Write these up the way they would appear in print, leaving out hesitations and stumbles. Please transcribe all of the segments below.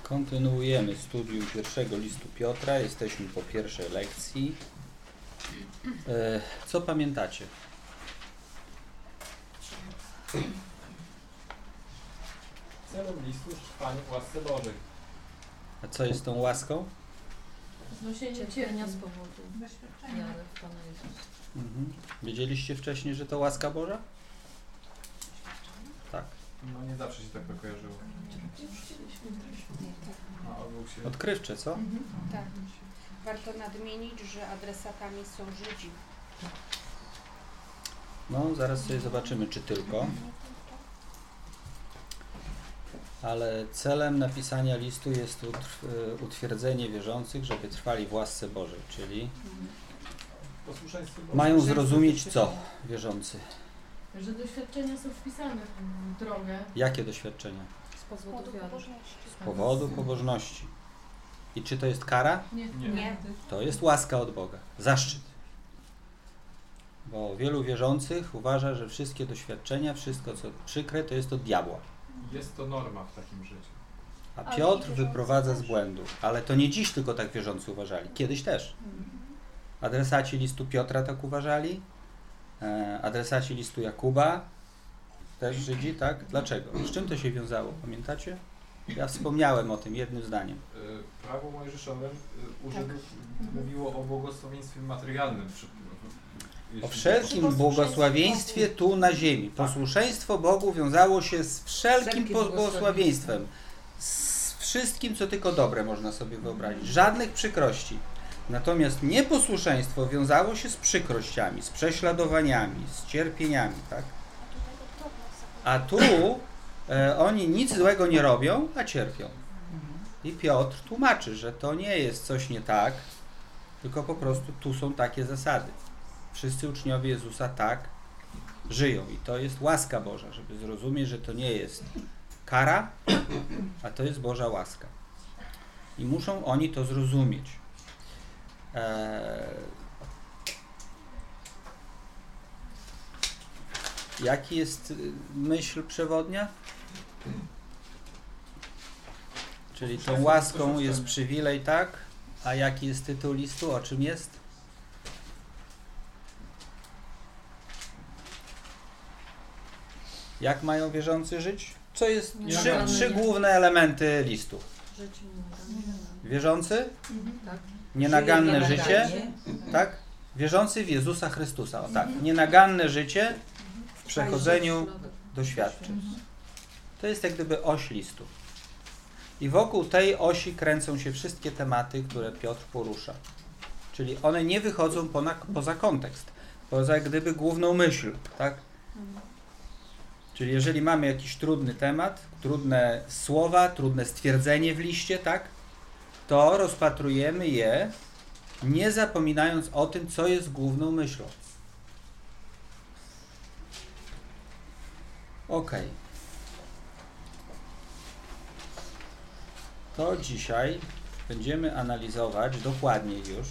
Kontynuujemy studium pierwszego listu Piotra. Jesteśmy po pierwszej lekcji. Co pamiętacie? Celem listu jest trwanie w łasce Bożej. A co jest tą łaską? Znosienie cierpienia z powodu wiary w Pana Jezusa. Wiedzieliście wcześniej, że to łaska Boża? Tak. No nie zawsze się tak to kojarzyło. A obok się... Odkrywcze, co? Tak. Warto nadmienić, że adresatami są Żydzi. No, zaraz sobie zobaczymy, czy tylko. Ale celem napisania listu jest utwierdzenie wierzących, żeby trwali w łasce Bożej, czyli Posłuszeństwo Boże. mają zrozumieć co wierzący. Że doświadczenia są wpisane w drogę Jakie doświadczenia? z powodu wiary. Z powodu pobożności. I czy to jest kara? Nie. To jest łaska od Boga, zaszczyt. Bo wielu wierzących uważa, że wszystkie doświadczenia, wszystko co przykre, to jest od diabła. Jest to norma w takim życiu. A Piotr wyprowadza z błędu. Ale to nie dziś tylko tak wierzący uważali, kiedyś też. Adresaci listu Piotra tak uważali, adresaci listu Jakuba, też Żydzi, tak? Dlaczego? Z czym to się wiązało, pamiętacie? Ja wspomniałem o tym jednym zdaniem. Prawo mojżeszowe u Żydów mówiło o błogosławieństwie materialnym. O wszelkim błogosławieństwie tu na ziemi. Posłuszeństwo Bogu wiązało się z wszelkim błogosławieństwem. Z wszystkim, co tylko dobre można sobie wyobrazić. Żadnych przykrości. Natomiast nieposłuszeństwo wiązało się z przykrościami, z prześladowaniami, z cierpieniami, tak? A tu oni nic złego nie robią, a cierpią. I Piotr tłumaczy, że to nie jest coś nie tak, tylko po prostu tu są takie zasady. Wszyscy uczniowie Jezusa tak żyją i to jest łaska Boża, żeby zrozumieć, że to nie jest kara, a to jest Boża łaska. I muszą oni to zrozumieć. Jaki jest myśl przewodnia? Czyli tą łaską jest przywilej, tak? A jaki jest tytuł listu? O czym jest? Jak mają wierzący żyć? Co jest? Trzy główne elementy listu. Wierzący? Tak. Nienaganne życie. Tak? Wierzący w Jezusa Chrystusa. O tak. Nienaganne życie w przechodzeniu doświadczeń. To jest jak gdyby oś listu. I wokół tej osi kręcą się wszystkie tematy, które Piotr porusza. Czyli one nie wychodzą poza kontekst, poza jak gdyby główną myśl, tak? Czyli jeżeli mamy jakiś trudny temat, trudne słowa, trudne stwierdzenie w liście, tak? To rozpatrujemy je, nie zapominając o tym, co jest główną myślą. Ok. To dzisiaj będziemy analizować dokładniej już,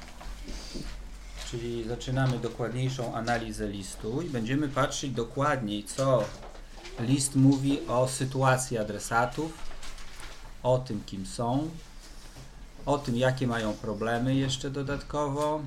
czyli zaczynamy dokładniejszą analizę listu i będziemy patrzeć dokładniej, co list mówi o sytuacji adresatów, o tym, kim są, o tym, jakie mają problemy jeszcze dodatkowo,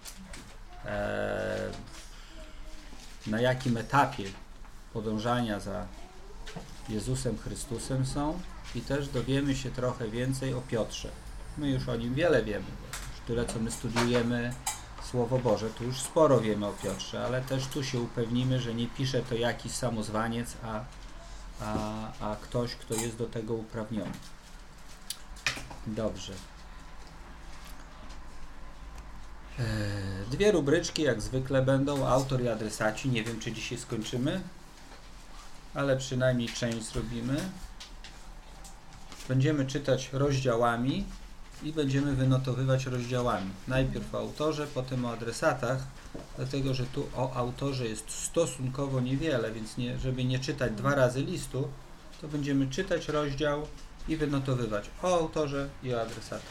na jakim etapie podążania za Jezusem Chrystusem są i też dowiemy się trochę więcej o Piotrze. My już o nim wiele wiemy, bo już tyle, co my studiujemy Słowo Boże, tu już sporo wiemy o Piotrze, ale też tu się upewnimy, że nie pisze to jakiś samozwaniec, a ktoś, kto jest do tego uprawniony. Dobrze. Dwie rubryczki jak zwykle będą, autor i adresaci. Nie wiem, czy dzisiaj skończymy, ale przynajmniej część zrobimy. Będziemy czytać rozdziałami i będziemy wynotowywać rozdziałami. Najpierw o autorze, potem o adresatach, dlatego że tu o autorze jest stosunkowo niewiele, więc żeby nie czytać dwa razy listu, to będziemy czytać rozdział i wynotowywać o autorze i o adresatach.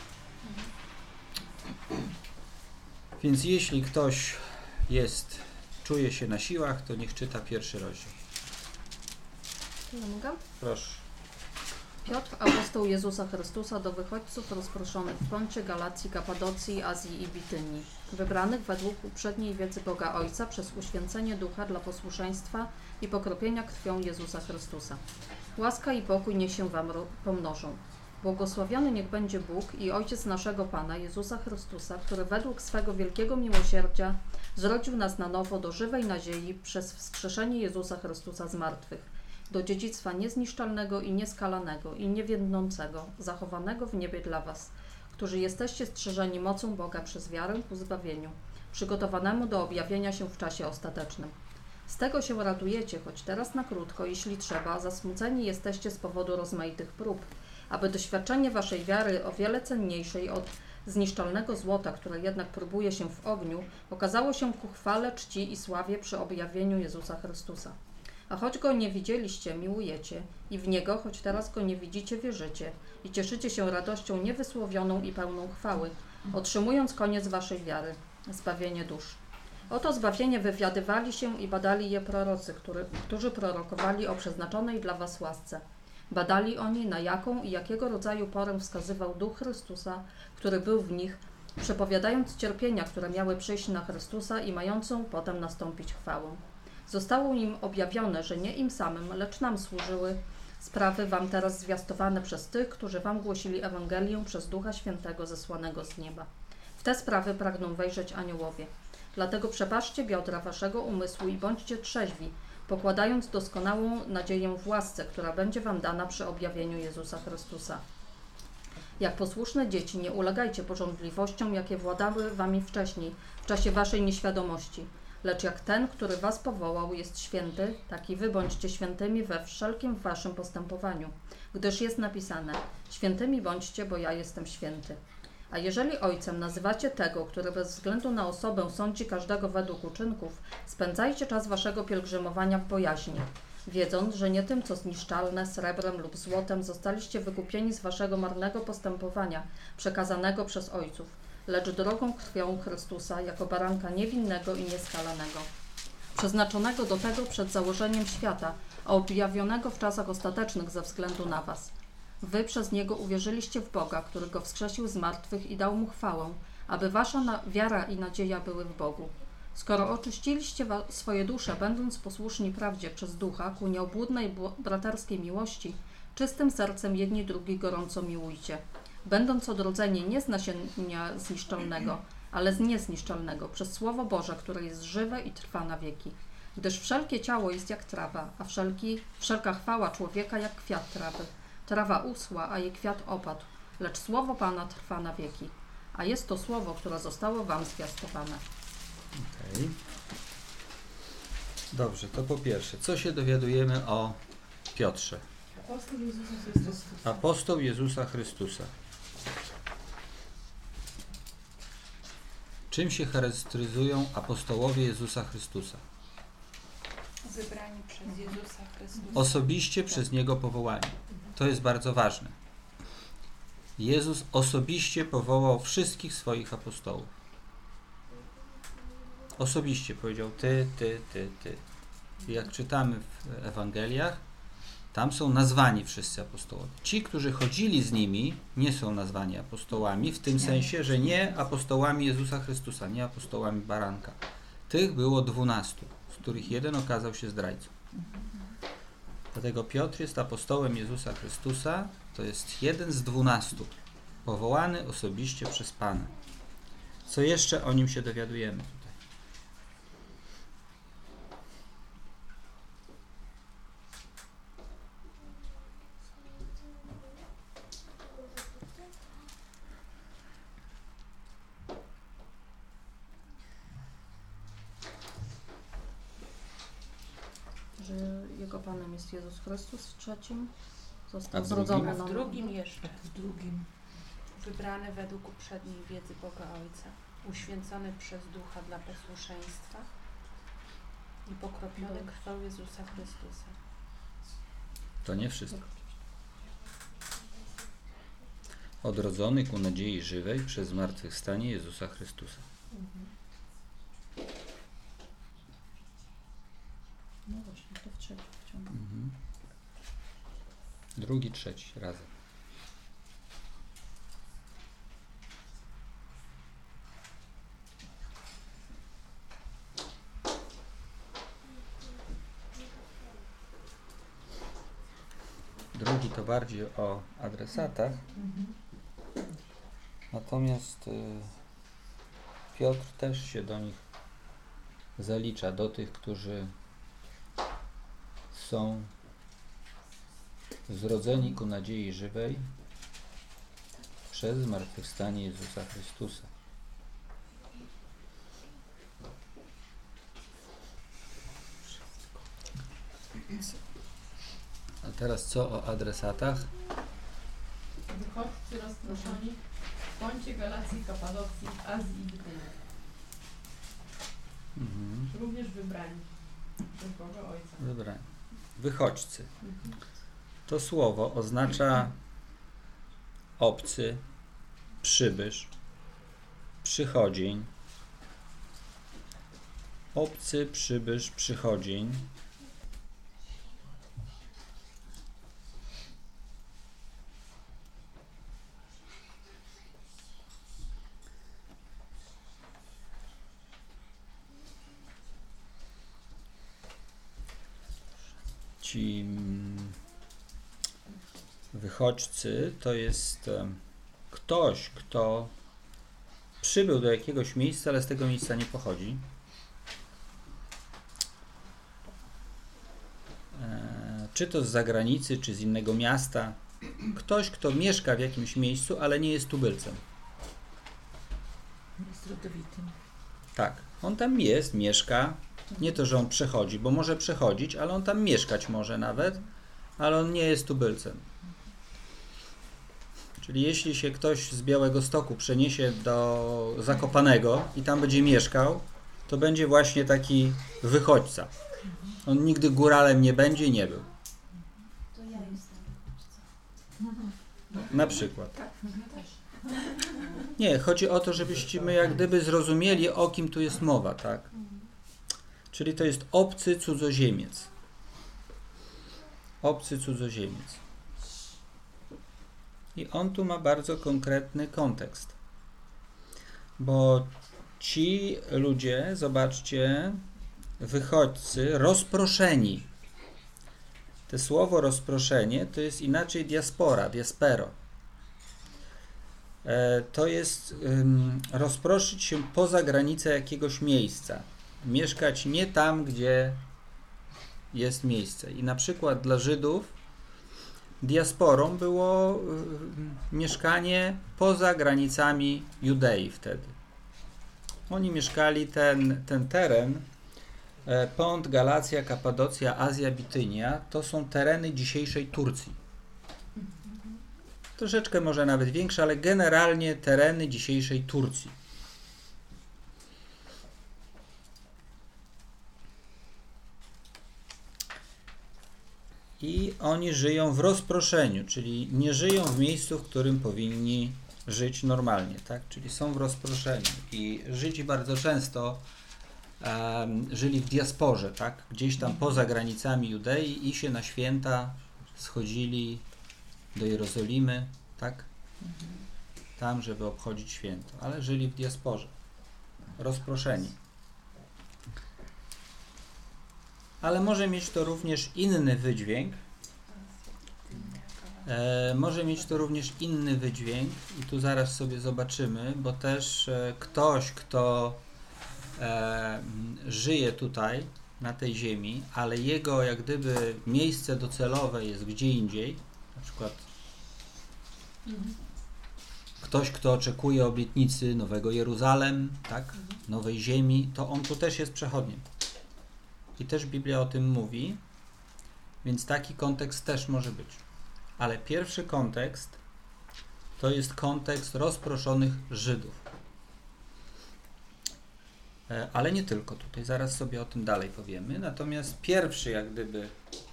Więc jeśli ktoś czuje się na siłach, to niech czyta pierwszy rozdział. Ja mogę? Proszę. Piotr, apostoł Jezusa Chrystusa, do wychodźców rozproszonych w Poncie, Galacji, Kapadocji, Azji i Bitynii, wybranych według uprzedniej wiedzy Boga Ojca przez uświęcenie ducha dla posłuszeństwa i pokropienia krwią Jezusa Chrystusa. Łaska i pokój niech się wam pomnożą. Błogosławiony niech będzie Bóg i Ojciec naszego Pana Jezusa Chrystusa, który według swego wielkiego miłosierdzia zrodził nas na nowo do żywej nadziei przez wskrzeszenie Jezusa Chrystusa z martwych, do dziedzictwa niezniszczalnego i nieskalanego i niewiędnącego, zachowanego w niebie dla was, którzy jesteście strzeżeni mocą Boga przez wiarę ku zbawieniu, przygotowanemu do objawienia się w czasie ostatecznym. Z tego się radujecie, choć teraz na krótko, jeśli trzeba, zasmuceni jesteście z powodu rozmaitych prób, aby doświadczenie waszej wiary, o wiele cenniejszej od zniszczalnego złota, które jednak próbuje się w ogniu, okazało się ku chwale, czci i sławie przy objawieniu Jezusa Chrystusa. A choć Go nie widzieliście, miłujecie i w Niego, choć teraz Go nie widzicie, wierzycie i cieszycie się radością niewysłowioną i pełną chwały, otrzymując koniec waszej wiary, zbawienie dusz. Oto zbawienie wywiadywali się i badali je prorocy, którzy prorokowali o przeznaczonej dla was łasce. Badali oni, na jaką i jakiego rodzaju porę wskazywał Duch Chrystusa, który był w nich, przepowiadając cierpienia, które miały przyjść na Chrystusa i mającą potem nastąpić chwałę. Zostało im objawione, że nie im samym, lecz nam służyły sprawy wam teraz zwiastowane przez tych, którzy wam głosili Ewangelię przez Ducha Świętego zesłanego z nieba. W te sprawy pragną wejrzeć aniołowie. Dlatego przepaszcie biodra waszego umysłu i bądźcie trzeźwi, pokładając doskonałą nadzieję w łasce, która będzie wam dana przy objawieniu Jezusa Chrystusa. Jak posłuszne dzieci, nie ulegajcie pożądliwościom, jakie władały wami wcześniej, w czasie waszej nieświadomości. Lecz jak ten, który was powołał, jest święty, tak i wy bądźcie świętymi we wszelkim waszym postępowaniu, gdyż jest napisane: świętymi bądźcie, bo ja jestem święty. A jeżeli ojcem nazywacie tego, który bez względu na osobę sądzi każdego według uczynków, spędzajcie czas waszego pielgrzymowania w bojaźni, wiedząc, że nie tym, co zniszczalne, srebrem lub złotem zostaliście wykupieni z waszego marnego postępowania, przekazanego przez ojców, lecz drogą krwią Chrystusa, jako baranka niewinnego i nieskalanego, przeznaczonego do tego przed założeniem świata, a objawionego w czasach ostatecznych ze względu na was. Wy przez Niego uwierzyliście w Boga, który Go wskrzesił z martwych i dał Mu chwałę, aby wasza wiara i nadzieja były w Bogu. Skoro oczyściliście swoje dusze, będąc posłuszni prawdzie przez Ducha ku nieobłudnej braterskiej miłości, czystym sercem jedni drugich gorąco miłujcie, będąc odrodzeni nie z nasienia zniszczalnego, ale z niezniszczalnego, przez Słowo Boże, które jest żywe i trwa na wieki. Gdyż wszelkie ciało jest jak trawa, a wszelka chwała człowieka jak kwiat trawy. Trawa uschła, a jej kwiat opadł, lecz Słowo Pana trwa na wieki. A jest to Słowo, które zostało wam zwiastowane. Okej. Dobrze, to po pierwsze, co się dowiadujemy o Piotrze? Apostoł Jezusa Chrystusa. Apostoł Jezusa Chrystusa. Czym się charakteryzują apostołowie Jezusa Chrystusa? Wybrani przez Jezusa Chrystusa. Osobiście przez Niego powołani. To jest bardzo ważne. Jezus osobiście powołał wszystkich swoich apostołów. Osobiście powiedział ty. I jak czytamy w Ewangeliach, tam są nazwani wszyscy apostołowie. Ci, którzy chodzili z nimi, nie są nazwani apostołami, w tym sensie, że nie apostołami Jezusa Chrystusa, nie apostołami Baranka. Tych było 12, z których jeden okazał się zdrajcą. Dlatego Piotr jest apostołem Jezusa Chrystusa, to jest jeden z 12, powołany osobiście przez Pana. Co jeszcze o nim się dowiadujemy tutaj? Że Jego Panem jest Jezus Chrystus, w trzecim A został w zrodzony drugim? na W drugim jeszcze. W drugim. Wybrany według uprzedniej wiedzy Boga Ojca, uświęcony przez Ducha dla posłuszeństwa i pokropiony krwią Jezusa Chrystusa. To nie wszystko. Odrodzony ku nadziei żywej przez zmartwychwstanie Jezusa Chrystusa. No właśnie, to w trzecim wciągu. Drugi, trzeci razem. Drugi to bardziej o adresatach. Natomiast Piotr też się do nich zalicza, do tych, którzy są zrodzeni ku nadziei żywej przez zmartwychwstanie Jezusa Chrystusa. A teraz co o adresatach? Wychodźcy rozproszeni w Poncie, Galacji, Kapadocji, Azji i Bitynii. Również wybrani przez Boga Ojca. Wybrani. Wychodźcy. To słowo oznacza obcy, przybysz, przychodzień. Obcy, przybysz, przychodzień. Ci wychodźcy to jest ktoś, kto przybył do jakiegoś miejsca, ale z tego miejsca nie pochodzi. Czy to z zagranicy, czy z innego miasta. Ktoś, kto mieszka w jakimś miejscu, ale nie jest tubylcem. Jest rodowitym. Tak, on tam jest, mieszka. Nie to, że on przechodzi, bo może przechodzić, ale on tam mieszkać może nawet, ale on nie jest tubylcem. Czyli jeśli się ktoś z Białegostoku przeniesie do Zakopanego i tam będzie mieszkał, to będzie właśnie taki wychodźca. On nigdy góralem nie będzie, nie był. To ja jestem wychodźcą. Na przykład. Nie, chodzi o to, żebyśmy jak gdyby zrozumieli, o kim tu jest mowa, tak? Czyli to jest obcy cudzoziemiec. Obcy cudzoziemiec. I on tu ma bardzo konkretny kontekst. Bo ci ludzie, zobaczcie, wychodźcy, rozproszeni. To słowo rozproszenie to jest inaczej diaspora, diaspero. To jest rozproszyć się poza granicę jakiegoś miejsca. Mieszkać nie tam, gdzie jest miejsce. I na przykład dla Żydów diasporą było mieszkanie poza granicami Judei wtedy. Oni mieszkali ten teren, Pont, Galacja, Kapadocja, Azja, Bitynia, to są tereny dzisiejszej Turcji. Troszeczkę może nawet większe, ale generalnie tereny dzisiejszej Turcji. I oni żyją w rozproszeniu, czyli nie żyją w miejscu, w którym powinni żyć normalnie, tak? Czyli są w rozproszeniu. I Żydzi bardzo często żyli w diasporze, tak? Gdzieś tam poza granicami Judei i się na święta schodzili do Jerozolimy, tak? Tam, żeby obchodzić święto, ale żyli w diasporze, rozproszeni. Ale może mieć to również inny wydźwięk. I tu zaraz sobie zobaczymy, bo też ktoś, kto żyje tutaj, na tej ziemi, ale jego jak gdyby miejsce docelowe jest gdzie indziej, na przykład ktoś, kto oczekuje obietnicy Nowego Jeruzalem, tak, nowej ziemi, to on tu też jest przechodniem. I też Biblia o tym mówi, więc taki kontekst też może być. Ale pierwszy kontekst to jest kontekst rozproszonych Żydów. Ale nie tylko tutaj, zaraz sobie o tym dalej powiemy. Natomiast pierwszy jak gdyby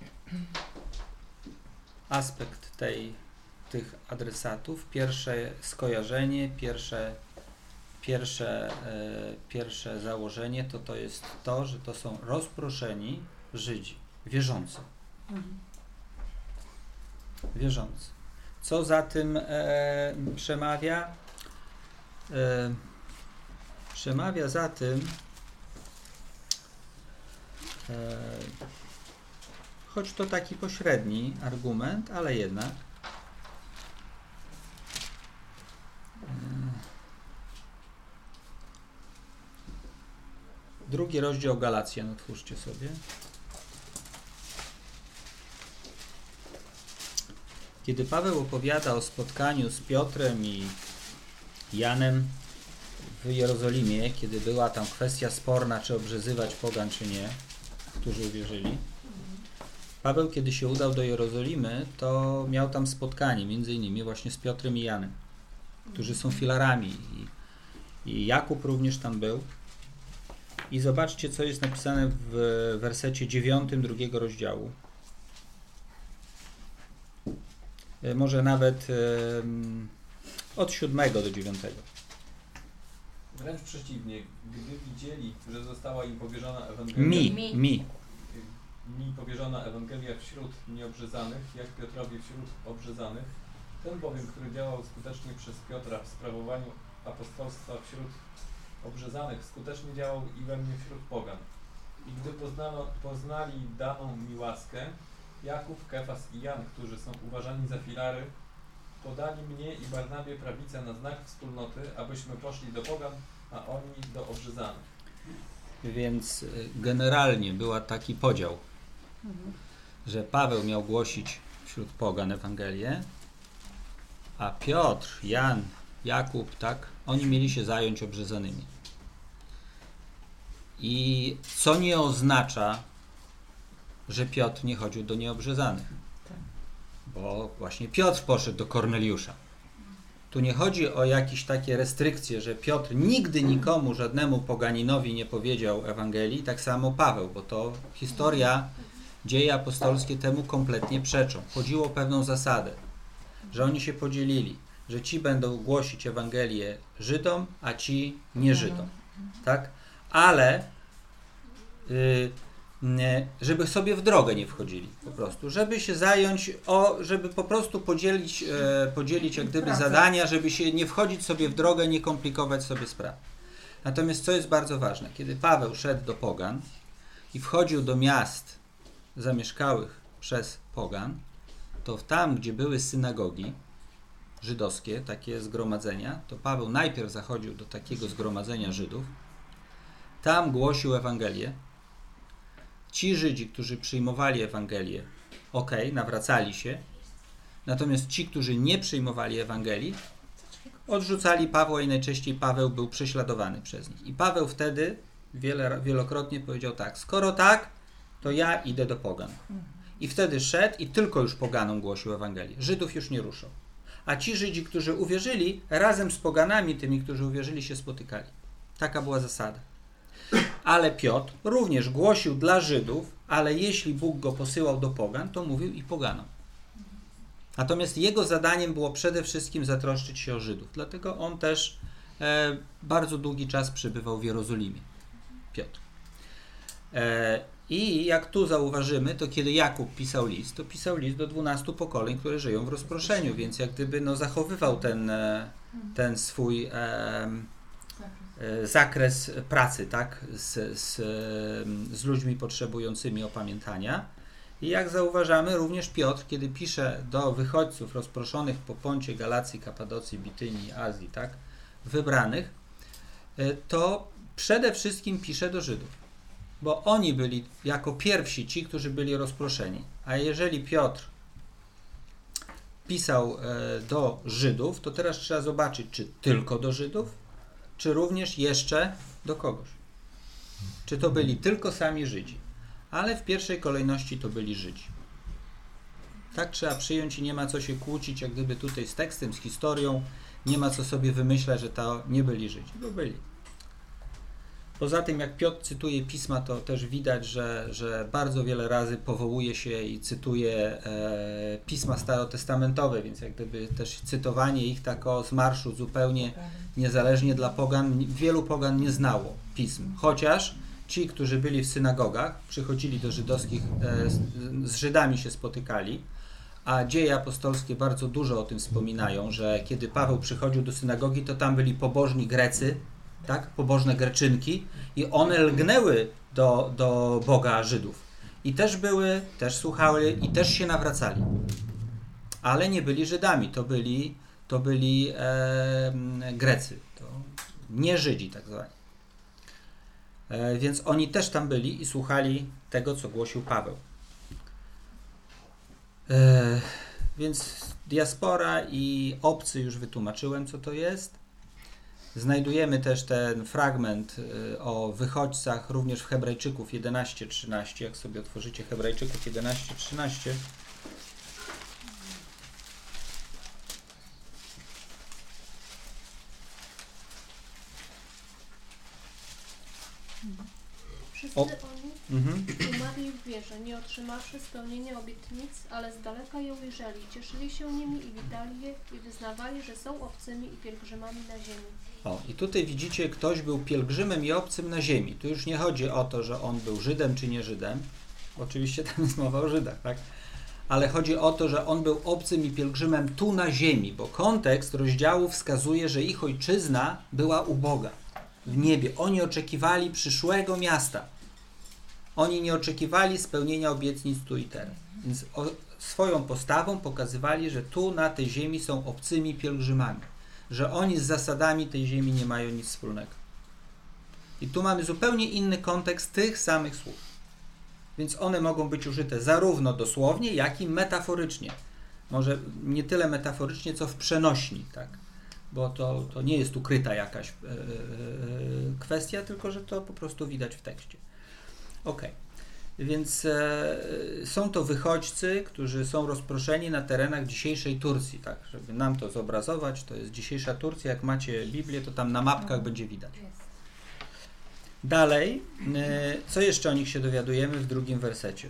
aspekt tych adresatów, pierwsze skojarzenie, pierwsze założenie to jest to, że to są rozproszeni Żydzi, wierzący. wierzący. Co za tym przemawia? Przemawia za tym, choć to taki pośredni argument, ale jednak, drugi rozdział Galacjan, otwórzcie sobie. Kiedy Paweł opowiada o spotkaniu z Piotrem i Janem w Jerozolimie, kiedy była tam kwestia sporna, czy obrzezywać pogan, czy nie, którzy uwierzyli. Paweł, kiedy się udał do Jerozolimy, to miał tam spotkanie, między innymi właśnie z Piotrem i Janem, którzy są filarami. I Jakub również tam był. I zobaczcie, co jest napisane w wersecie 9 drugiego rozdziału. Może nawet od 7 do 9. Wręcz przeciwnie, gdy widzieli, że została im powierzona Ewangelia... Mi powierzona Ewangelia wśród nieobrzezanych, jak Piotrowi wśród obrzezanych, ten bowiem, który działał skutecznie przez Piotra w sprawowaniu apostolstwa wśród obrzezanych, skutecznie działał i we mnie wśród pogan. I gdy poznali daną mi łaskę, Jakub, Kefas i Jan, którzy są uważani za filary, podali mnie i Barnabie prawicę na znak wspólnoty, abyśmy poszli do pogan, a oni do obrzezanych. Więc generalnie był taki podział, że Paweł miał głosić wśród pogan Ewangelię, a Piotr, Jan, Jakub, tak, oni mieli się zająć obrzezanymi. I co nie oznacza, że Piotr nie chodził do nieobrzezanych. Bo właśnie Piotr poszedł do Korneliusza. Tu nie chodzi o jakieś takie restrykcje, że Piotr nigdy nikomu, żadnemu poganinowi nie powiedział Ewangelii, tak samo Paweł, bo to historia, dzieje apostolskie temu kompletnie przeczą. Chodziło o pewną zasadę, że oni się podzielili, że ci będą głosić Ewangelię Żydom, a ci nie Żydom. Tak? Ale żeby sobie w drogę nie wchodzili po prostu, żeby się zająć, żeby po prostu podzielić jak gdyby zadania, żeby się nie wchodzić sobie w drogę, nie komplikować sobie spraw. Natomiast co jest bardzo ważne, kiedy Paweł szedł do pogan i wchodził do miast zamieszkałych przez pogan, to tam, gdzie były synagogi żydowskie, takie zgromadzenia, to Paweł najpierw zachodził do takiego zgromadzenia Żydów, tam głosił Ewangelię. Ci Żydzi, którzy przyjmowali Ewangelię, nawracali się, natomiast ci, którzy nie przyjmowali Ewangelii, odrzucali Pawła i najczęściej Paweł był prześladowany przez nich. I Paweł wtedy wielokrotnie powiedział tak, skoro tak, to ja idę do pogan. I wtedy szedł i tylko już poganom głosił Ewangelię. Żydów już nie ruszał. A ci Żydzi, którzy uwierzyli, razem z poganami, tymi, którzy uwierzyli, się spotykali. Taka była zasada. Ale Piotr również głosił dla Żydów, ale jeśli Bóg go posyłał do pogan, to mówił i poganom. Natomiast jego zadaniem było przede wszystkim zatroszczyć się o Żydów. Dlatego on też bardzo długi czas przebywał w Jerozolimie. Piotr. I jak tu zauważymy, to kiedy Jakub pisał list, to pisał list do 12 pokoleń, które żyją w rozproszeniu, więc jak gdyby zachowywał ten swój zakres pracy, tak, z ludźmi potrzebującymi opamiętania. I jak zauważamy, również Piotr, kiedy pisze do wychodźców rozproszonych po Poncie, Galacji, Kapadocji, Bitynii, Azji, tak, wybranych, to przede wszystkim pisze do Żydów, bo oni byli jako pierwsi ci, którzy byli rozproszeni. A jeżeli Piotr pisał do Żydów, to teraz trzeba zobaczyć, czy tylko do Żydów, czy również jeszcze do kogoś. Czy to byli tylko sami Żydzi. Ale w pierwszej kolejności to byli Żydzi. Tak trzeba przyjąć i nie ma co się kłócić, jak gdyby tutaj z tekstem, z historią, nie ma co sobie wymyślać, że to nie byli Żydzi, bo byli. Poza tym, jak Piotr cytuje pisma, to też widać, że bardzo wiele razy powołuje się i cytuje pisma starotestamentowe, więc jak gdyby też cytowanie ich tak z marszu zupełnie niezależnie dla pogan, wielu pogan nie znało pism. Chociaż ci, którzy byli w synagogach, przychodzili do żydowskich, z Żydami się spotykali, a dzieje apostolskie bardzo dużo o tym wspominają, że kiedy Paweł przychodził do synagogi, to tam byli pobożni Grecy, tak? Pobożne Greczynki i one lgnęły do Boga Żydów. I też słuchały i też się nawracali. Ale nie byli Żydami, to byli Grecy, to nie Żydzi tak zwani. Więc oni też tam byli i słuchali tego, co głosił Paweł. Więc diaspora i obcy już wytłumaczyłem, co to jest. Znajdujemy też ten fragment o wychodźcach również w Hebrajczyków 11:13. Jak sobie otworzycie Hebrajczyków 11:13. Wszyscy oni umarli w wierze, nie otrzymawszy spełnienia obietnic, ale z daleka je ujrzeli, cieszyli się nimi i witali je i wyznawali, że są obcymi i pielgrzymami na ziemi. O, i tutaj widzicie, ktoś był pielgrzymem i obcym na ziemi. Tu już nie chodzi o to, że on był Żydem czy nie Żydem. Oczywiście tam jest mowa o Żydach, tak? Ale chodzi o to, że on był obcym i pielgrzymem tu na ziemi, bo kontekst rozdziału wskazuje, że ich ojczyzna była u Boga, w niebie. Oni oczekiwali przyszłego miasta. Oni nie oczekiwali spełnienia obietnic tu i teraz. Więc swoją postawą pokazywali, że tu na tej ziemi są obcymi pielgrzymami. Że oni z zasadami tej ziemi nie mają nic wspólnego. I tu mamy zupełnie inny kontekst tych samych słów. Więc one mogą być użyte zarówno dosłownie, jak i metaforycznie. Może nie tyle metaforycznie, co w przenośni, tak? Bo to nie jest ukryta jakaś kwestia, tylko że to po prostu widać w tekście. Ok. Więc są to wychodźcy, którzy są rozproszeni na terenach dzisiejszej Turcji, tak? Żeby nam to zobrazować, to jest dzisiejsza Turcja. Jak macie Biblię, to tam na mapkach będzie widać. Dalej, co jeszcze o nich się dowiadujemy w 2 wersecie?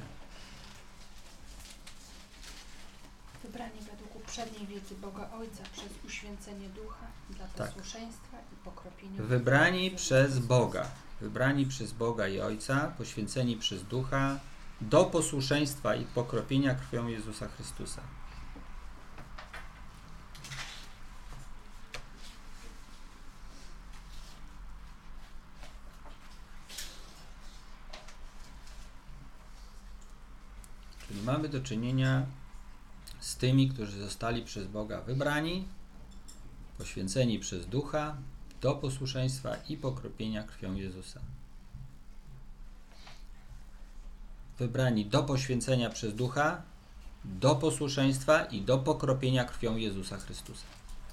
Wybrani według uprzedniej wiedzy Boga Ojca przez uświęcenie ducha dla posłuszeństwa i pokropienia. Wybrani przez Boga. Wybrani przez Boga i Ojca, poświęceni przez ducha do posłuszeństwa i pokropienia krwią Jezusa Chrystusa. Czyli mamy do czynienia z tymi, którzy zostali przez Boga wybrani, poświęceni przez ducha do posłuszeństwa i pokropienia krwią Jezusa. Wybrani do poświęcenia przez ducha, do posłuszeństwa i do pokropienia krwią Jezusa Chrystusa.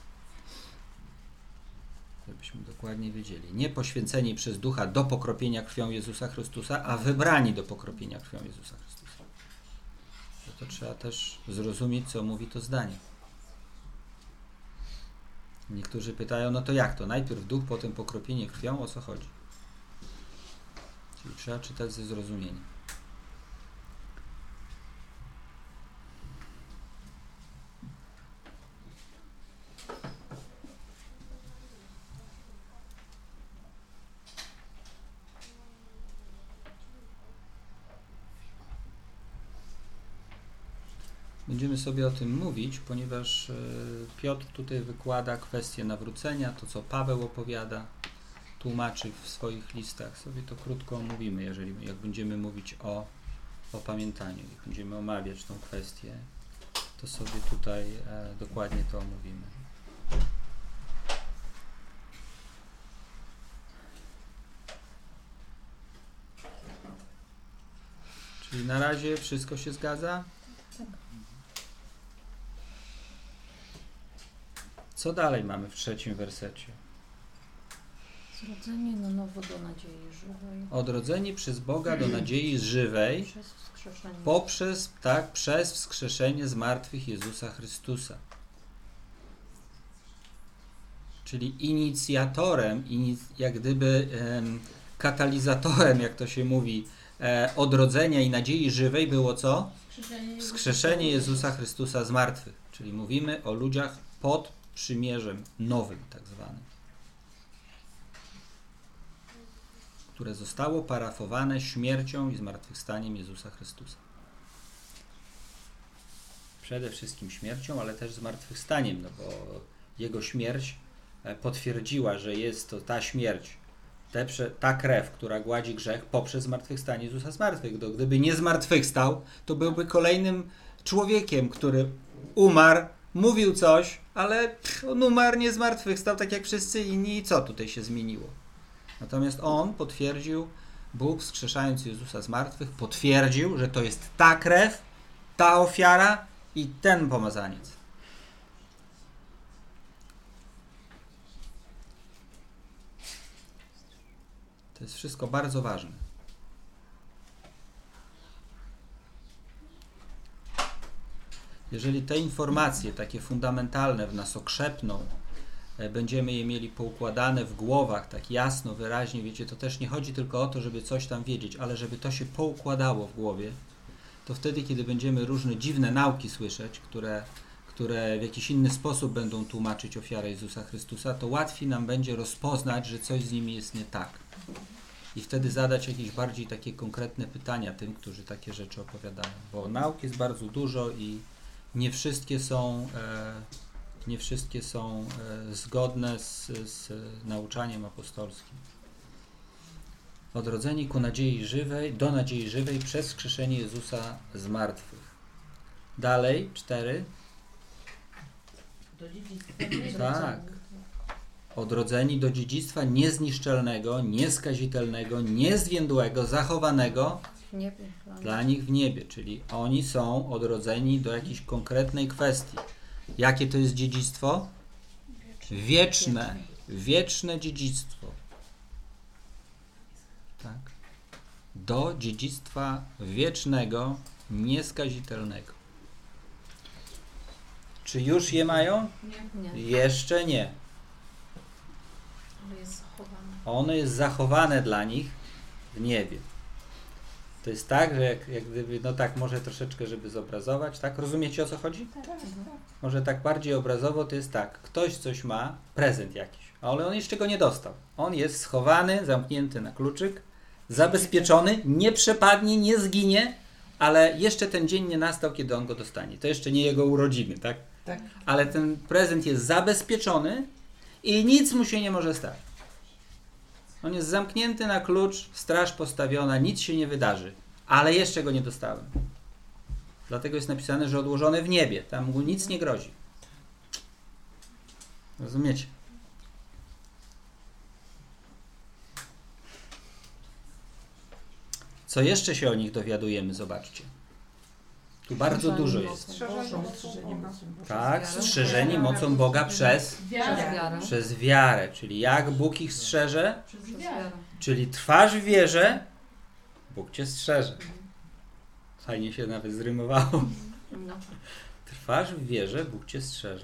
Żebyśmy dokładnie wiedzieli. Nie poświęceni przez ducha do pokropienia krwią Jezusa Chrystusa, a wybrani do pokropienia krwią Jezusa Chrystusa. To trzeba też zrozumieć, co mówi to zdanie. Niektórzy pytają, no to jak to? Najpierw duch, potem pokropienie krwią? O co chodzi? Czyli trzeba czytać ze zrozumieniem. Będziemy sobie o tym mówić, ponieważ Piotr tutaj wykłada kwestię nawrócenia, to co Paweł opowiada, tłumaczy w swoich listach. Sobie to krótko omówimy, jak będziemy mówić o pamiętaniu, jak będziemy omawiać tą kwestię, to sobie tutaj dokładnie to omówimy. Czyli na razie wszystko się zgadza? Co dalej mamy w 3 wersecie? Zrodzenie na nowo do nadziei żywej. Odrodzeni przez Boga do nadziei żywej Przez wskrzeszenie. przez wskrzeszenie z martwych Jezusa Chrystusa. Czyli inicjatorem, jak gdyby katalizatorem, jak to się mówi, odrodzenia i nadziei żywej było co? Wskrzeszenie Jezusa Chrystusa z martwych. Czyli mówimy o ludziach pod przymierzem nowym, tak zwanym, które zostało parafowane śmiercią i zmartwychwstaniem Jezusa Chrystusa. przede wszystkim śmiercią, ale też zmartwychwstaniem, no bo jego śmierć potwierdziła, że jest to ta śmierć, ta krew, która gładzi grzech poprzez zmartwychwstanie Jezusa z martwych. Gdyby nie zmartwychwstał, to byłby kolejnym człowiekiem, który umarł, mówił coś, ale on umarł, nie zmartwychwstał, tak jak wszyscy inni i co tutaj się zmieniło? Natomiast on potwierdził, Bóg wskrzeszając Jezusa z martwych, potwierdził, że to jest ta krew, ta ofiara i ten pomazaniec. To jest wszystko bardzo ważne. Jeżeli te informacje, takie fundamentalne, w nas okrzepną, będziemy je mieli poukładane w głowach, tak jasno, wyraźnie, wiecie, to też nie chodzi tylko o to, żeby coś tam wiedzieć, ale żeby to się poukładało w głowie, to wtedy, kiedy będziemy różne dziwne nauki słyszeć, które w jakiś inny sposób będą tłumaczyć ofiarę Jezusa Chrystusa, to łatwiej nam będzie rozpoznać, że coś z nimi jest nie tak. I wtedy zadać jakieś bardziej takie konkretne pytania tym, którzy takie rzeczy opowiadają. Bo nauk jest bardzo dużo i nie wszystkie są zgodne z nauczaniem apostolskim. Odrodzeni ku nadziei żywej, do nadziei żywej przez wskrzeszenie Jezusa z martwych. Dalej, 4. Do dziedzictwa. Tak. Odrodzeni do dziedzictwa niezniszczalnego, nieskazitelnego, niezwiędłego, zachowanego dla nich w niebie. Czyli oni są odrodzeni do jakiejś konkretnej kwestii. Jakie to jest dziedzictwo? Wieczne. Wieczne dziedzictwo. Tak. Do dziedzictwa wiecznego, nieskazitelnego. Czy już je mają? Nie. Jeszcze nie. Ono jest zachowane dla nich w niebie. To jest tak, że jak gdyby, no tak, może troszeczkę, żeby zobrazować, tak? Rozumiecie, o co chodzi? Tak. Może tak bardziej obrazowo to jest tak, ktoś coś ma, prezent jakiś, ale on jeszcze go nie dostał. On jest schowany, zamknięty na kluczyk, zabezpieczony, nie przepadnie, nie zginie, ale jeszcze ten dzień nie nastał, kiedy on go dostanie. To jeszcze nie jego urodziny, tak? Tak. Ale ten prezent jest zabezpieczony i nic mu się nie może stać. On jest zamknięty na klucz, straż postawiona, nic się nie wydarzy, ale jeszcze go nie dostałem. Dlatego jest napisane, że odłożone w niebie, tam mu nic nie grozi. Rozumiecie? Co jeszcze się o nich dowiadujemy, zobaczcie. Tu bardzo dużo jest. Tak, strzeżeni mocą Boga przez wiarę. Czyli jak Bóg ich strzeże? Przez wiarę. Czyli trwasz w wierze, Bóg cię strzeże. Fajnie się nawet zrymowało. No. Trwasz w wierze, Bóg cię strzeże.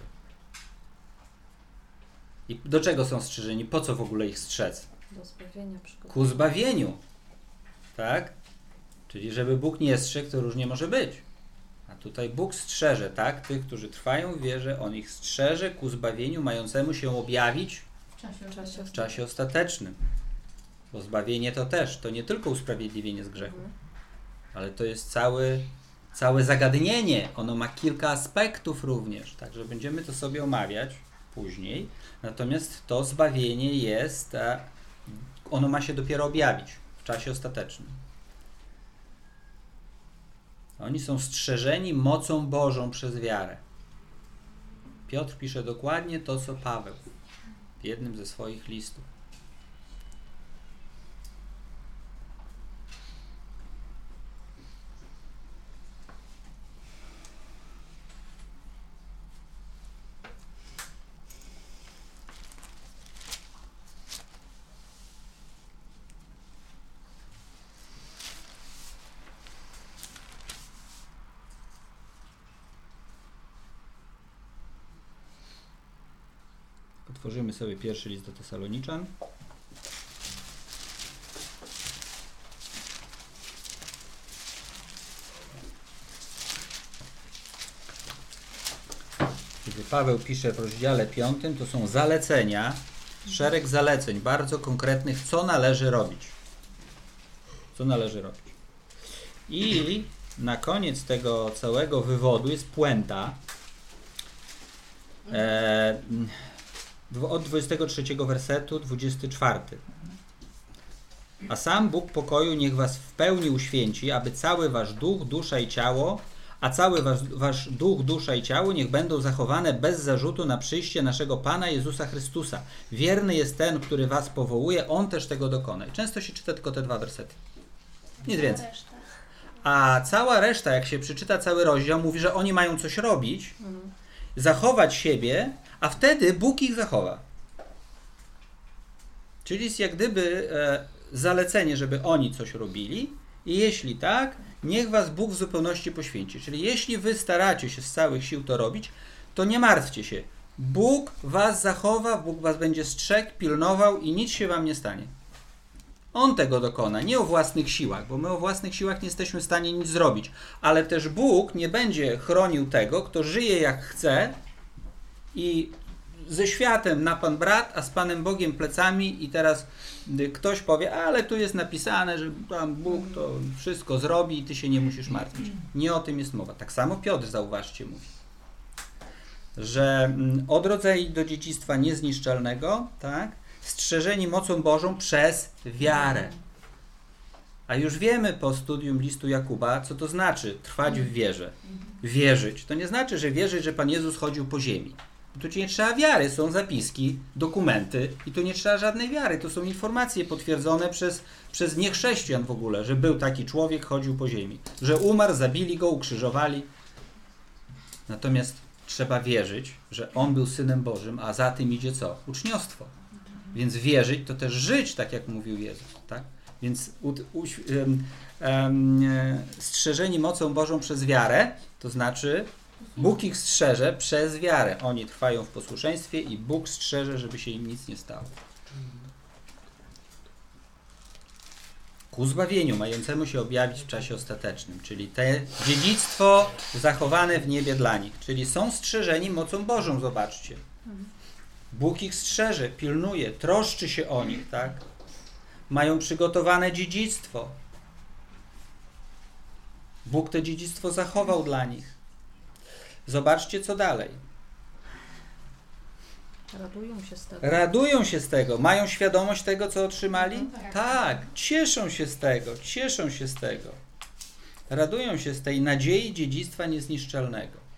I do czego są strzeżeni? Po co w ogóle ich strzec? Do zbawienia przygotowują. Ku zbawieniu. Tak? Czyli żeby Bóg nie strzegł, to różnie może być. A tutaj Bóg strzeże, tak? Tych, którzy trwają w wierze, On ich strzeże ku zbawieniu mającemu się objawić w czasie ostatecznym. Bo zbawienie to też, to nie tylko usprawiedliwienie z grzechu, ale to jest całe zagadnienie. Ono ma kilka aspektów również, także będziemy to sobie omawiać później. Natomiast to zbawienie jest, ono ma się dopiero objawić w czasie ostatecznym. Oni są strzeżeni mocą Bożą przez wiarę. Piotr pisze dokładnie to, co Paweł w jednym ze swoich listów. Otworzymy sobie pierwszy list do Tesaloniczan. Kiedy Paweł pisze w rozdziale 5, to są zalecenia, szereg zaleceń bardzo konkretnych, co należy robić. Co należy robić. I na koniec tego całego wywodu jest puenta. Od 23 wersetu, 24. A sam Bóg pokoju niech was w pełni uświęci, aby cały wasz duch, dusza i ciało, a cały wasz duch, dusza i ciało niech będą zachowane bez zarzutu na przyjście naszego Pana Jezusa Chrystusa. Wierny jest ten, który was powołuje, on też tego dokona. I często się czyta tylko te 2 wersety. Nic więcej. A cała reszta, jak się przeczyta cały rozdział, mówi, że oni mają coś robić, zachować siebie, a wtedy Bóg ich zachowa. Czyli jest jak gdyby zalecenie, żeby oni coś robili i jeśli tak, niech was Bóg w zupełności poświęci. Czyli jeśli wy staracie się z całych sił to robić, to nie martwcie się. Bóg was zachowa, Bóg was będzie strzegł, pilnował i nic się wam nie stanie. On tego dokona, nie o własnych siłach, bo my o własnych siłach nie jesteśmy w stanie nic zrobić. Ale też Bóg nie będzie chronił tego, kto żyje jak chce i ze światem na Pan brat, a z Panem Bogiem plecami i teraz ktoś powie, ale tu jest napisane, że Pan Bóg to wszystko zrobi i ty się nie musisz martwić. Nie o tym jest mowa. Tak samo Piotr, zauważcie, mówi, że odrodzeni do dziedzictwa niezniszczalnego, tak, strzeżeni mocą Bożą przez wiarę. A już wiemy po studium listu Jakuba, co to znaczy trwać w wierze. Wierzyć. To nie znaczy, że wierzyć, że Pan Jezus chodził po ziemi. Tu nie trzeba wiary, są zapiski, dokumenty i tu nie trzeba żadnej wiary. To są informacje potwierdzone przez niechrześcijan w ogóle, że był taki człowiek, chodził po ziemi. Że umarł, zabili go, ukrzyżowali. Natomiast trzeba wierzyć, że On był Synem Bożym, a za tym idzie co? Uczniostwo. Więc wierzyć to też żyć, tak jak mówił Jezus. Tak? Więc strzeżeni mocą Bożą przez wiarę, to znaczy Bóg ich strzeże przez wiarę. Oni trwają w posłuszeństwie i Bóg strzeże, żeby się im nic nie stało. Ku zbawieniu mającemu się objawić w czasie ostatecznym, czyli te dziedzictwo zachowane w niebie dla nich. Czyli są strzeżeni mocą Bożą, zobaczcie. Bóg ich strzeże, pilnuje, troszczy się o nich, tak? Mają przygotowane dziedzictwo. Bóg to dziedzictwo zachował dla nich. Zobaczcie, co dalej. Radują się z tego. Radują się z tego. Mają świadomość tego, co otrzymali? Tak. Cieszą się z tego. Cieszą się z tego. Radują się z tej nadziei dziedzictwa niezniszczalnego.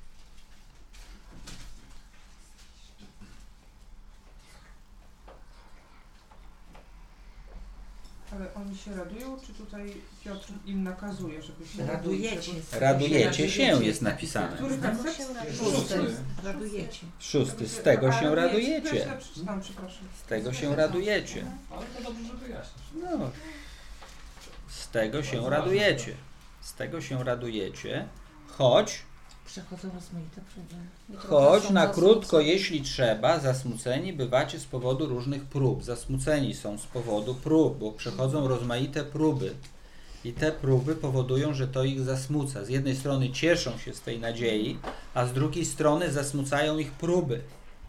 Ale oni się radują, czy tutaj Piotr im nakazuje, żeby się Radujecie. Radujecie się jest napisane. Który werset? Radujecie. 6. Z tego się radujecie. Ja przeczytam, przepraszam. Z tego się radujecie. Ale to dobrze, że wyjaśnisz. No. Z tego się radujecie. Z tego się radujecie. Choć Przechodzą rozmaite próby. Choć na krótko, jeśli trzeba, zasmuceni bywacie z powodu różnych prób. Zasmuceni są z powodu prób, bo przechodzą rozmaite próby. I te próby powodują, że to ich zasmuca. Z jednej strony cieszą się z tej nadziei, a z drugiej strony zasmucają ich próby.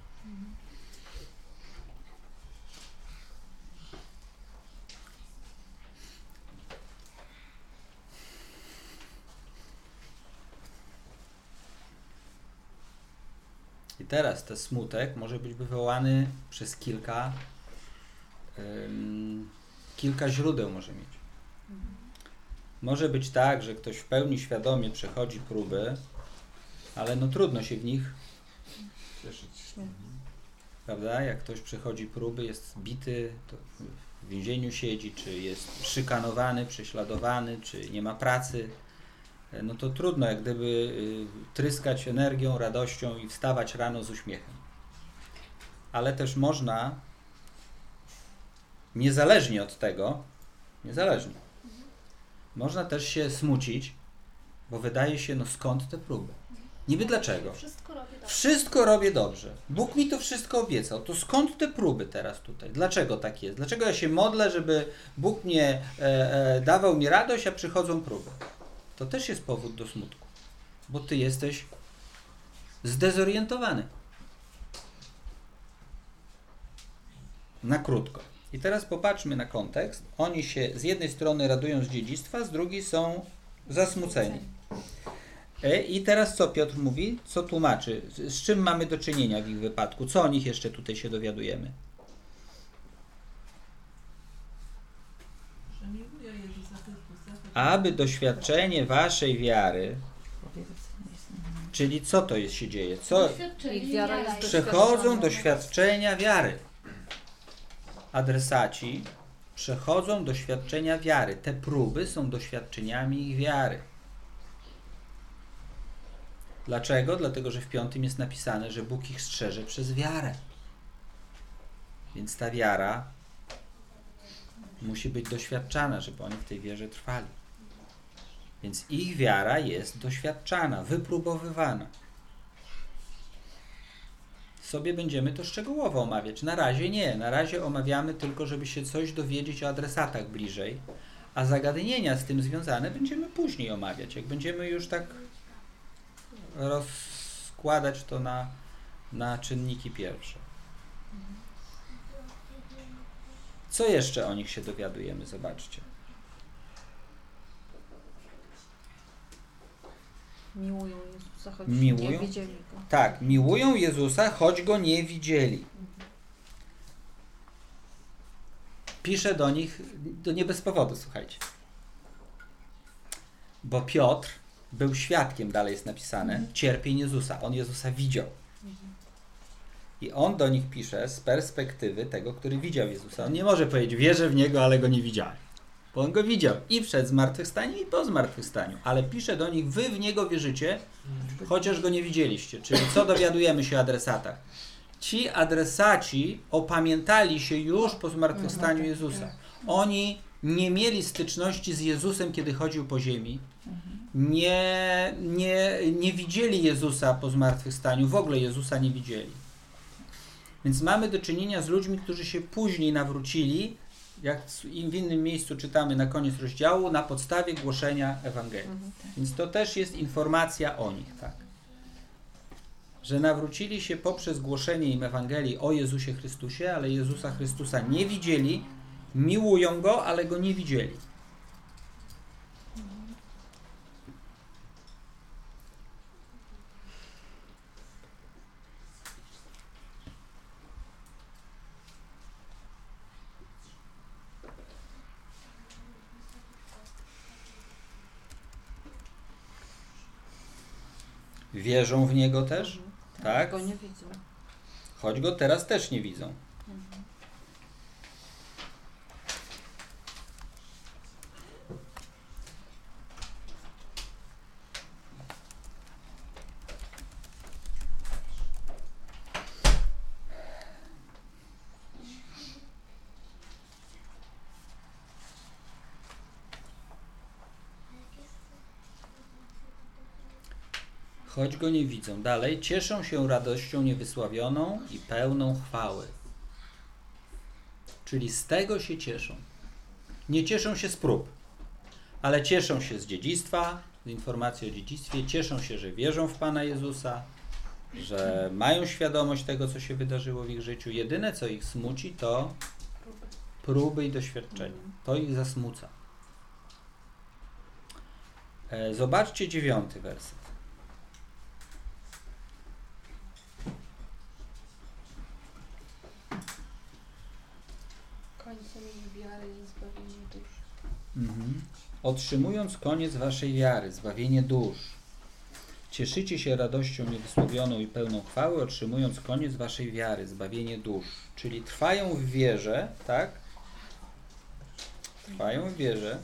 I teraz ten smutek może być wywołany przez kilka źródeł może mieć. Może być tak, że ktoś w pełni świadomie przechodzi próby, ale no trudno się w nich Cieszyć. prawda? Jak ktoś przechodzi próby, jest bity, to w więzieniu siedzi, czy jest szykanowany, prześladowany, czy nie ma pracy, no to trudno jak gdyby tryskać energią, radością i wstawać rano z uśmiechem. Ale też można, niezależnie od tego, można też się smucić, bo wydaje się, no skąd te próby? Niby dlaczego? Wszystko robię dobrze. Bóg mi to wszystko obiecał. To skąd te próby teraz tutaj? Dlaczego tak jest? Dlaczego ja się modlę, żeby Bóg mnie dawał mi radość, a przychodzą próby? To też jest powód do smutku. Bo ty jesteś zdezorientowany. Na krótko. I teraz popatrzmy na kontekst. Oni się z jednej strony radują z dziedzictwa, z drugiej są zasmuceni. I teraz co Piotr mówi? Co tłumaczy? Z czym mamy do czynienia w ich wypadku? Co o nich jeszcze tutaj się dowiadujemy? Aby doświadczenie waszej wiary, czyli co to jest, się dzieje? Co? Ich wiara jest Przechodzą doświadczenia wiary. Adresaci przechodzą doświadczenia wiary. Te próby są doświadczeniami ich wiary. Dlaczego? Dlatego, że w 5 jest napisane, że Bóg ich strzeże przez wiarę. Więc ta wiara musi być doświadczana, żeby oni w tej wierze trwali. Więc ich wiara jest doświadczana, wypróbowywana. Sobie będziemy to szczegółowo omawiać. Na razie nie. Na razie omawiamy tylko, żeby się coś dowiedzieć o adresatach bliżej, a zagadnienia z tym związane będziemy później omawiać. Jak będziemy już tak rozkładać to na czynniki pierwsze. Co jeszcze o nich się dowiadujemy? Zobaczcie. Miłują Jezusa, choć Miłują? nie widzieli Go. Tak, miłują Jezusa, choć Go nie widzieli. Pisze do nich, to nie bez powodu, słuchajcie. Bo Piotr był świadkiem, dalej jest napisane, cierpień Jezusa. On Jezusa widział. I on do nich pisze z perspektywy tego, który widział Jezusa. On nie może powiedzieć, wierzę w Niego, ale Go nie widziałem. Bo On Go widział i przed zmartwychwstaniem, i po zmartwychwstaniu. Ale pisze do nich, wy w Niego wierzycie, chociaż Go nie widzieliście. Czyli co dowiadujemy się o adresatach? Ci adresaci opamiętali się już po zmartwychwstaniu Jezusa. Oni nie mieli styczności z Jezusem, kiedy chodził po ziemi. Nie widzieli Jezusa po zmartwychwstaniu. W ogóle Jezusa nie widzieli. Więc mamy do czynienia z ludźmi, którzy się później nawrócili, jak w innym miejscu czytamy na koniec rozdziału, na podstawie głoszenia Ewangelii. Więc to też jest informacja o nich, tak? Że nawrócili się poprzez głoszenie im Ewangelii o Jezusie Chrystusie, ale Jezusa Chrystusa nie widzieli, miłują Go, ale Go nie widzieli. Wierzą w Niego też, tak? Go nie widzą. Choć Go teraz też nie widzą. Choć Go nie widzą. Dalej, cieszą się radością niewysławioną i pełną chwały. Czyli z tego się cieszą. Nie cieszą się z prób, ale cieszą się z dziedzictwa, z informacji o dziedzictwie, cieszą się, że wierzą w Pana Jezusa, że mają świadomość tego, co się wydarzyło w ich życiu. Jedyne, co ich smuci, to próby i doświadczenia. To ich zasmuca. Zobaczcie 9 werset. Końcem ich wiary jest zbawienie dusz. Otrzymując koniec waszej wiary, zbawienie dusz. Cieszycie się radością niewysłowioną i pełną chwały, otrzymując koniec waszej wiary, zbawienie dusz. Czyli trwają w wierze, tak? Trwają w wierze.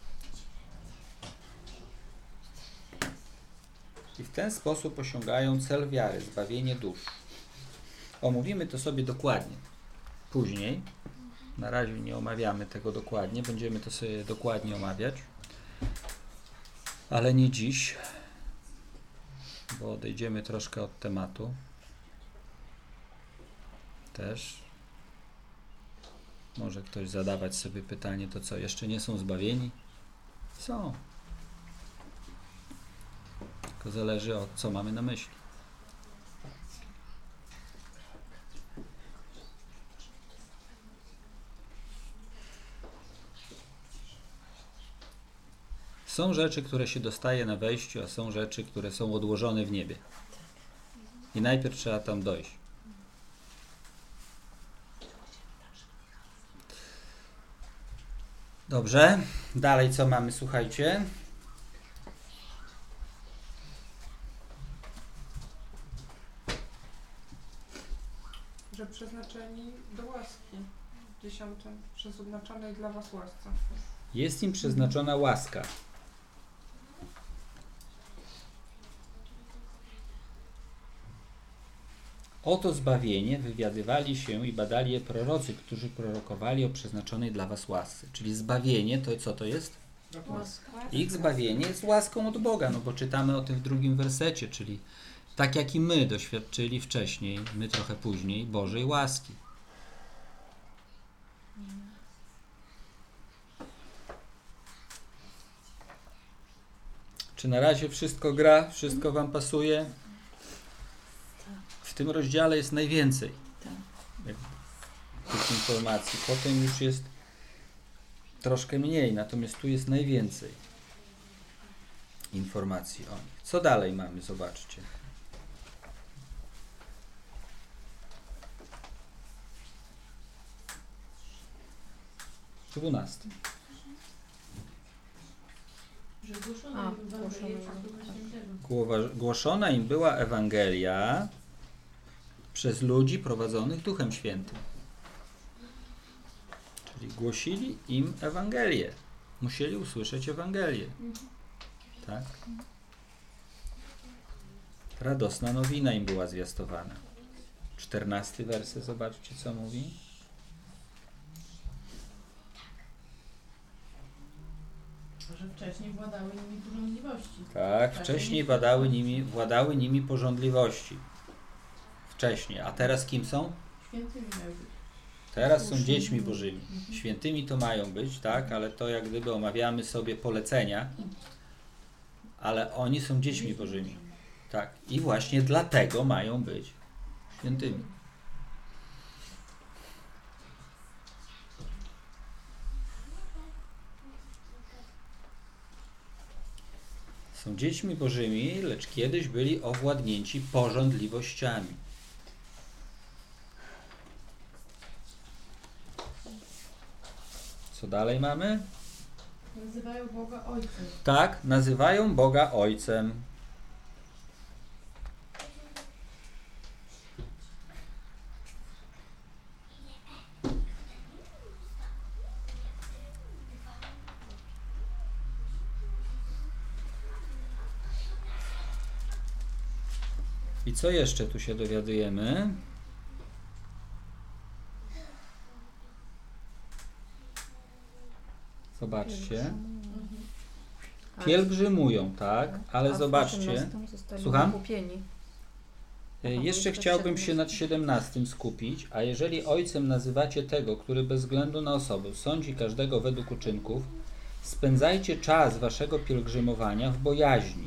I w ten sposób osiągają cel wiary, zbawienie dusz. Omówimy to sobie dokładnie później. Na razie nie omawiamy tego dokładnie, będziemy to sobie dokładnie omawiać, ale nie dziś, bo odejdziemy troszkę od tematu. Też może ktoś zadawać sobie pytanie, to co, jeszcze nie są zbawieni? Są. Tylko zależy od co mamy na myśli. Są rzeczy, które się dostaje na wejściu, a są rzeczy, które są odłożone w niebie. I najpierw trzeba tam dojść. Dobrze, dalej co mamy, słuchajcie. Że przeznaczeni do łaski 10, przeznaczonej dla was łasce. Jest im przeznaczona łaska. Oto zbawienie wywiadywali się i badali je prorocy, którzy prorokowali o przeznaczonej dla was łasce. Czyli zbawienie, to co to jest? Ich zbawienie jest łaską od Boga, no bo czytamy o tym w 2 wersecie, czyli tak jak i my doświadczyli wcześniej, my trochę później, Bożej łaski. Czy na razie wszystko gra? Wszystko wam pasuje? W tym rozdziale jest najwięcej tych informacji. Potem już jest troszkę mniej, natomiast tu jest najwięcej informacji o nich. Co dalej mamy? Zobaczcie. W 12. Że Głoszona im była Ewangelia przez ludzi prowadzonych Duchem Świętym. Czyli głosili im Ewangelię. Musieli usłyszeć Ewangelię. Tak? Radosna nowina im była zwiastowana. 14 werset, zobaczcie co mówi. Że wcześniej władały nimi pożądliwości. Tak, wcześniej władały nimi pożądliwości. Wcześniej. A teraz kim są? Świętymi miały być. Teraz są dziećmi Bożymi. Świętymi to mają być, tak? Ale to jak gdyby omawiamy sobie polecenia, ale oni są dziećmi Bożymi. Tak. I właśnie dlatego mają być świętymi. Są dziećmi Bożymi, lecz kiedyś byli owładnięci pożądliwościami. Co dalej mamy? Nazywają Boga Ojcem. Tak, nazywają Boga Ojcem. I co jeszcze tu się dowiadujemy? Zobaczcie. Pielgrzymują, tak, ale zobaczcie. Słucham? Jeszcze chciałbym się nad 17 skupić. A jeżeli ojcem nazywacie tego, który bez względu na osobę sądzi każdego według uczynków, spędzajcie czas waszego pielgrzymowania w bojaźni.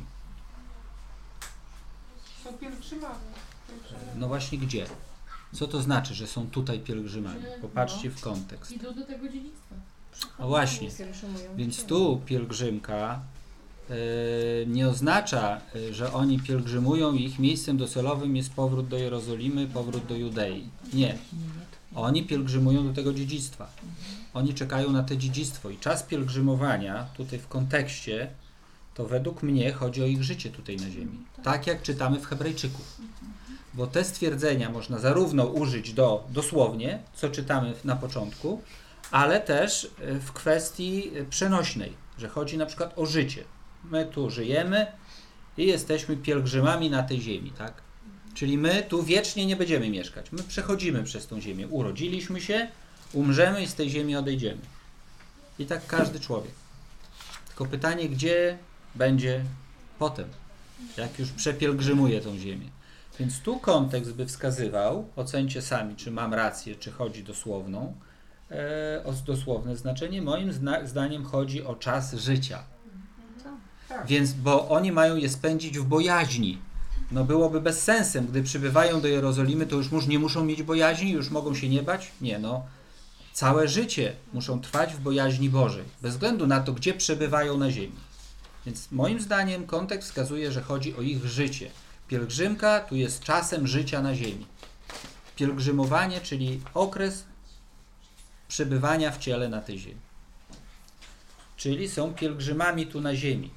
Są pielgrzymami. No właśnie gdzie? Co to znaczy, że są tutaj pielgrzymami? Popatrzcie w kontekst. Idą do tego dziedzictwa. No właśnie, więc tu pielgrzymka nie oznacza, że oni pielgrzymują i ich miejscem docelowym jest powrót do Jerozolimy, powrót do Judei. Nie. Oni pielgrzymują do tego dziedzictwa. Oni czekają na to dziedzictwo i czas pielgrzymowania tutaj w kontekście to według mnie chodzi o ich życie tutaj na ziemi. Tak jak czytamy w Hebrajczyków. Bo te stwierdzenia można zarówno użyć dosłownie, co czytamy na początku, ale też w kwestii przenośnej, że chodzi na przykład o życie. My tu żyjemy i jesteśmy pielgrzymami na tej ziemi, tak? Czyli my tu wiecznie nie będziemy mieszkać. My przechodzimy przez tą ziemię. Urodziliśmy się, umrzemy i z tej ziemi odejdziemy. I tak każdy człowiek. Tylko pytanie, gdzie będzie potem, jak już przepielgrzymuje tą ziemię. Więc tu kontekst by wskazywał, ocencie sami, czy mam rację, czy chodzi dosłowną, o dosłowne znaczenie. Moim zdaniem chodzi o czas życia. Więc, bo oni mają je spędzić w bojaźni. No byłoby bezsensem, gdy przybywają do Jerozolimy, to już nie muszą mieć bojaźni, już mogą się nie bać? Nie, no. Całe życie muszą trwać w bojaźni Bożej, bez względu na to, gdzie przebywają na ziemi. Więc moim zdaniem kontekst wskazuje, że chodzi o ich życie. Pielgrzymka tu jest czasem życia na ziemi. Pielgrzymowanie, czyli okres przebywania w ciele na tej ziemi. Czyli są pielgrzymami tu na ziemi.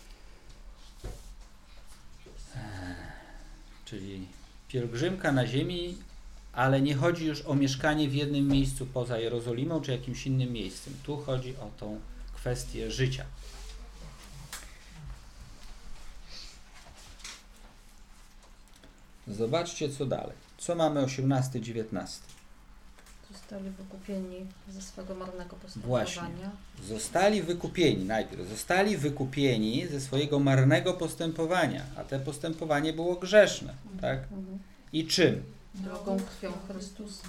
Czyli pielgrzymka na ziemi, ale nie chodzi już o mieszkanie w jednym miejscu poza Jerozolimą czy jakimś innym miejscem. Tu chodzi o tą kwestię życia. Zobaczcie, co dalej. Co mamy 18-19? Zostali wykupieni ze swego marnego postępowania. Właśnie. Zostali wykupieni najpierw. Zostali wykupieni ze swojego marnego postępowania, a te postępowanie było grzeszne. Tak? I czym? Drogą krwią Chrystusa.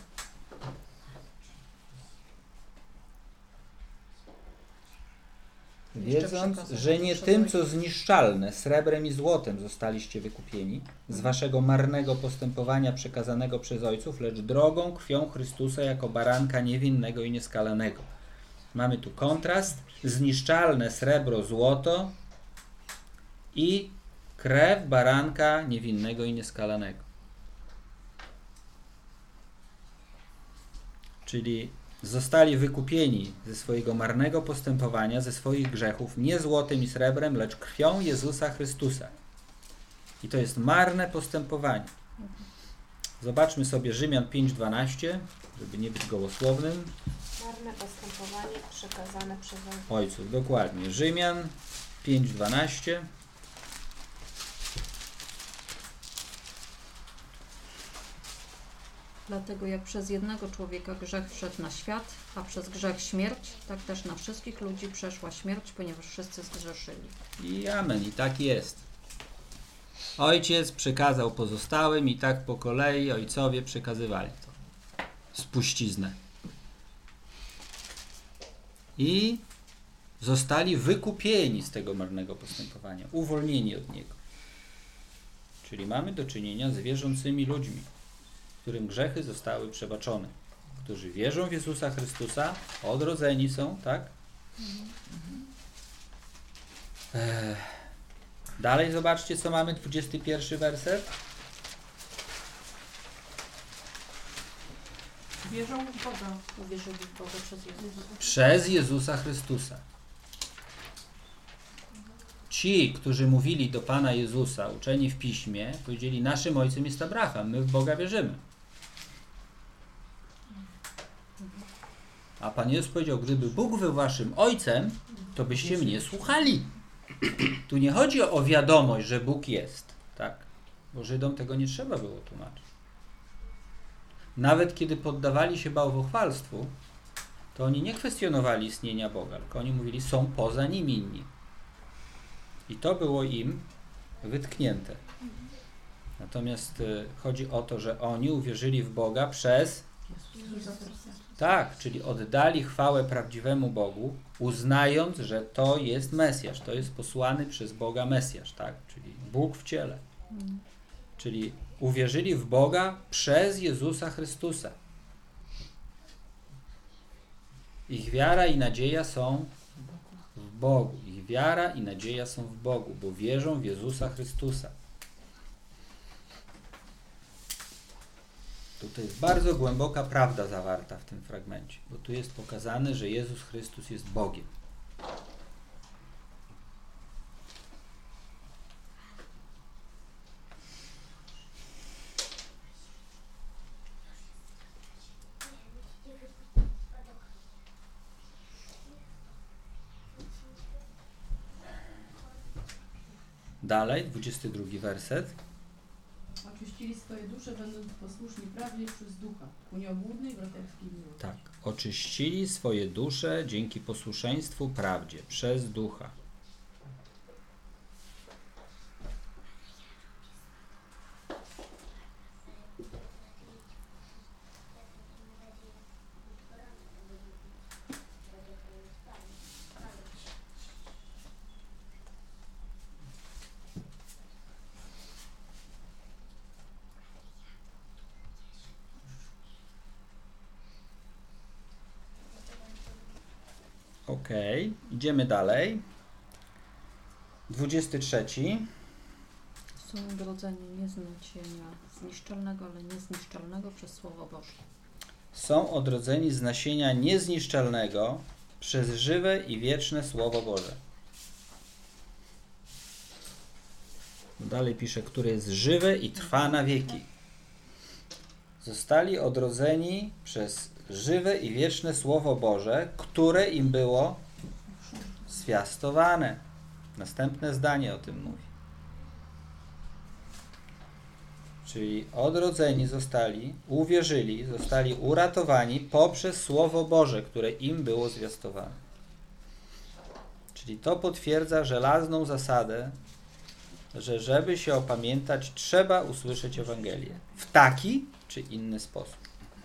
Wiedząc, że nie tym, co zniszczalne, srebrem i złotem zostaliście wykupieni z waszego marnego postępowania przekazanego przez ojców, lecz drogą krwią Chrystusa jako baranka niewinnego i nieskalanego. Mamy tu kontrast, zniszczalne srebro, złoto i krew baranka niewinnego i nieskalanego. Czyli zostali wykupieni ze swojego marnego postępowania, ze swoich grzechów, nie złotem i srebrem, lecz krwią Jezusa Chrystusa. I to jest marne postępowanie. Zobaczmy sobie Rzymian 5:12, żeby nie być gołosłownym. Marne postępowanie przekazane przez ojców. Dokładnie. Rzymian 5:12. Dlatego jak przez jednego człowieka grzech wszedł na świat, a przez grzech śmierć, tak też na wszystkich ludzi przeszła śmierć, ponieważ wszyscy zgrzeszyli. I amen. I tak jest. Ojciec przekazał pozostałym i tak po kolei ojcowie przekazywali to. Spuściznę. I zostali wykupieni z tego marnego postępowania, uwolnieni od niego. Czyli mamy do czynienia z wierzącymi ludźmi, którym grzechy zostały przebaczone, którzy wierzą w Jezusa Chrystusa, odrodzeni są, tak? Dalej zobaczcie, co mamy, 21 werset. Wierzą w Boga. Uwierzyli w Boga przez Jezusa. Przez Jezusa Chrystusa. Ci, którzy mówili do Pana Jezusa, uczeni w Piśmie, powiedzieli, naszym ojcem jest Abraham, my w Boga wierzymy. A Pan Jezus powiedział, gdyby Bóg był waszym ojcem, to byście mnie słuchali. Tu nie chodzi o wiadomość, że Bóg jest, tak? Bo Żydom tego nie trzeba było tłumaczyć. Nawet kiedy poddawali się bałwochwalstwu, to oni nie kwestionowali istnienia Boga, tylko oni mówili, są poza nim inni. I to było im wytknięte. Natomiast chodzi o to, że oni uwierzyli w Boga przez... Tak, czyli oddali chwałę prawdziwemu Bogu, uznając, że to jest Mesjasz, to jest posłany przez Boga Mesjasz, tak? Czyli Bóg w ciele. Czyli uwierzyli w Boga przez Jezusa Chrystusa. Ich wiara i nadzieja są w Bogu. Ich wiara i nadzieja są w Bogu, bo wierzą w Jezusa Chrystusa. To jest bardzo głęboka prawda zawarta w tym fragmencie, bo tu jest pokazane, że Jezus Chrystus jest Bogiem. Dalej, 22 werset. Oczyścili swoje dusze, będąc posłuszni prawdzie przez ducha, ku nieobłudnej braterskiej miłości. Tak, oczyścili swoje dusze dzięki posłuszeństwu prawdzie przez ducha. Okej, idziemy dalej. 23. Są odrodzeni nie z nasienia zniszczalnego, ale niezniszczalnego przez Słowo Boże. Są odrodzeni z nasienia niezniszczalnego przez żywe i wieczne Słowo Boże. Dalej pisze, które jest żywe i trwa na wieki. Zostali odrodzeni przez żywe i wieczne Słowo Boże, które im było zwiastowane. Następne zdanie o tym mówi. Czyli odrodzeni zostali, uwierzyli, zostali uratowani poprzez Słowo Boże, które im było zwiastowane. Czyli to potwierdza żelazną zasadę, że żeby się opamiętać, trzeba usłyszeć Ewangelię w taki czy inny sposób.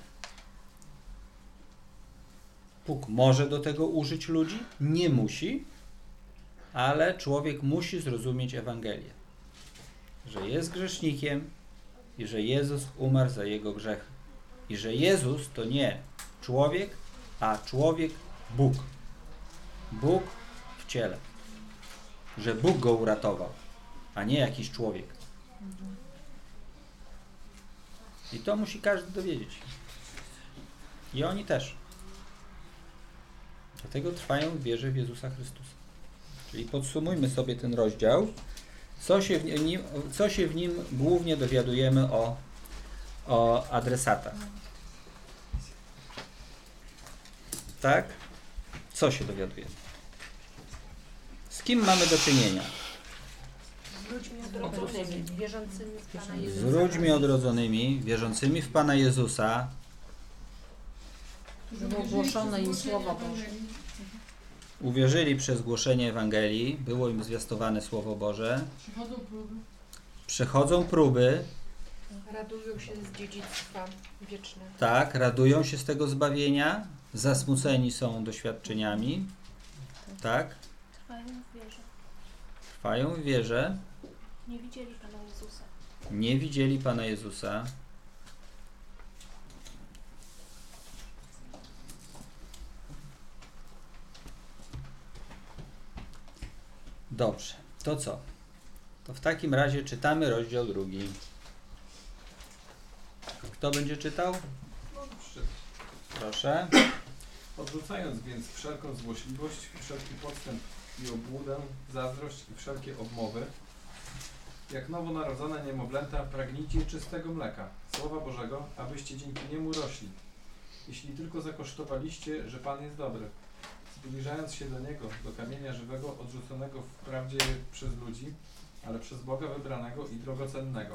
Bóg może do tego użyć ludzi, nie musi, ale człowiek musi zrozumieć Ewangelię, że jest grzesznikiem i że Jezus umarł za jego grzechy. I że Jezus to nie człowiek, a człowiek Bóg. Bóg w ciele. Że Bóg go uratował, a nie jakiś człowiek. I to musi każdy dowiedzieć. I oni też. Dlatego trwają w wierze w Jezusa Chrystusa. Czyli podsumujmy sobie ten rozdział. Co się w nim głównie dowiadujemy o adresatach? Tak? Co się dowiadujemy? Z kim mamy do czynienia? Z ludźmi odrodzonymi, wierzącymi w Pana Jezusa. Z ludźmi odrodzonymi, wierzącymi w Pana Jezusa. Było głoszone im Słowo Boże. Uwierzyli przez głoszenie Ewangelii, było im zwiastowane Słowo Boże. Przechodzą próby. Radują się z dziedzictwa wiecznego. Tak, radują się z tego zbawienia. Zasmuceni są doświadczeniami. Tak. Trwają w wierze. Trwają w wierze. Nie widzieli Pana Jezusa. Nie widzieli Pana Jezusa. Dobrze, to co? To w takim razie czytamy rozdział 2. Kto będzie czytał? Proszę. Odrzucając więc wszelką złośliwość, wszelki podstęp i obłudę, zazdrość i wszelkie obmowy, jak nowonarodzone niemowlęta, pragnijcie czystego mleka, Słowa Bożego, abyście dzięki niemu rośli. Jeśli tylko zakosztowaliście, że Pan jest dobry, zbliżając się do Niego, do kamienia żywego, odrzuconego wprawdzie przez ludzi, ale przez Boga wybranego i drogocennego.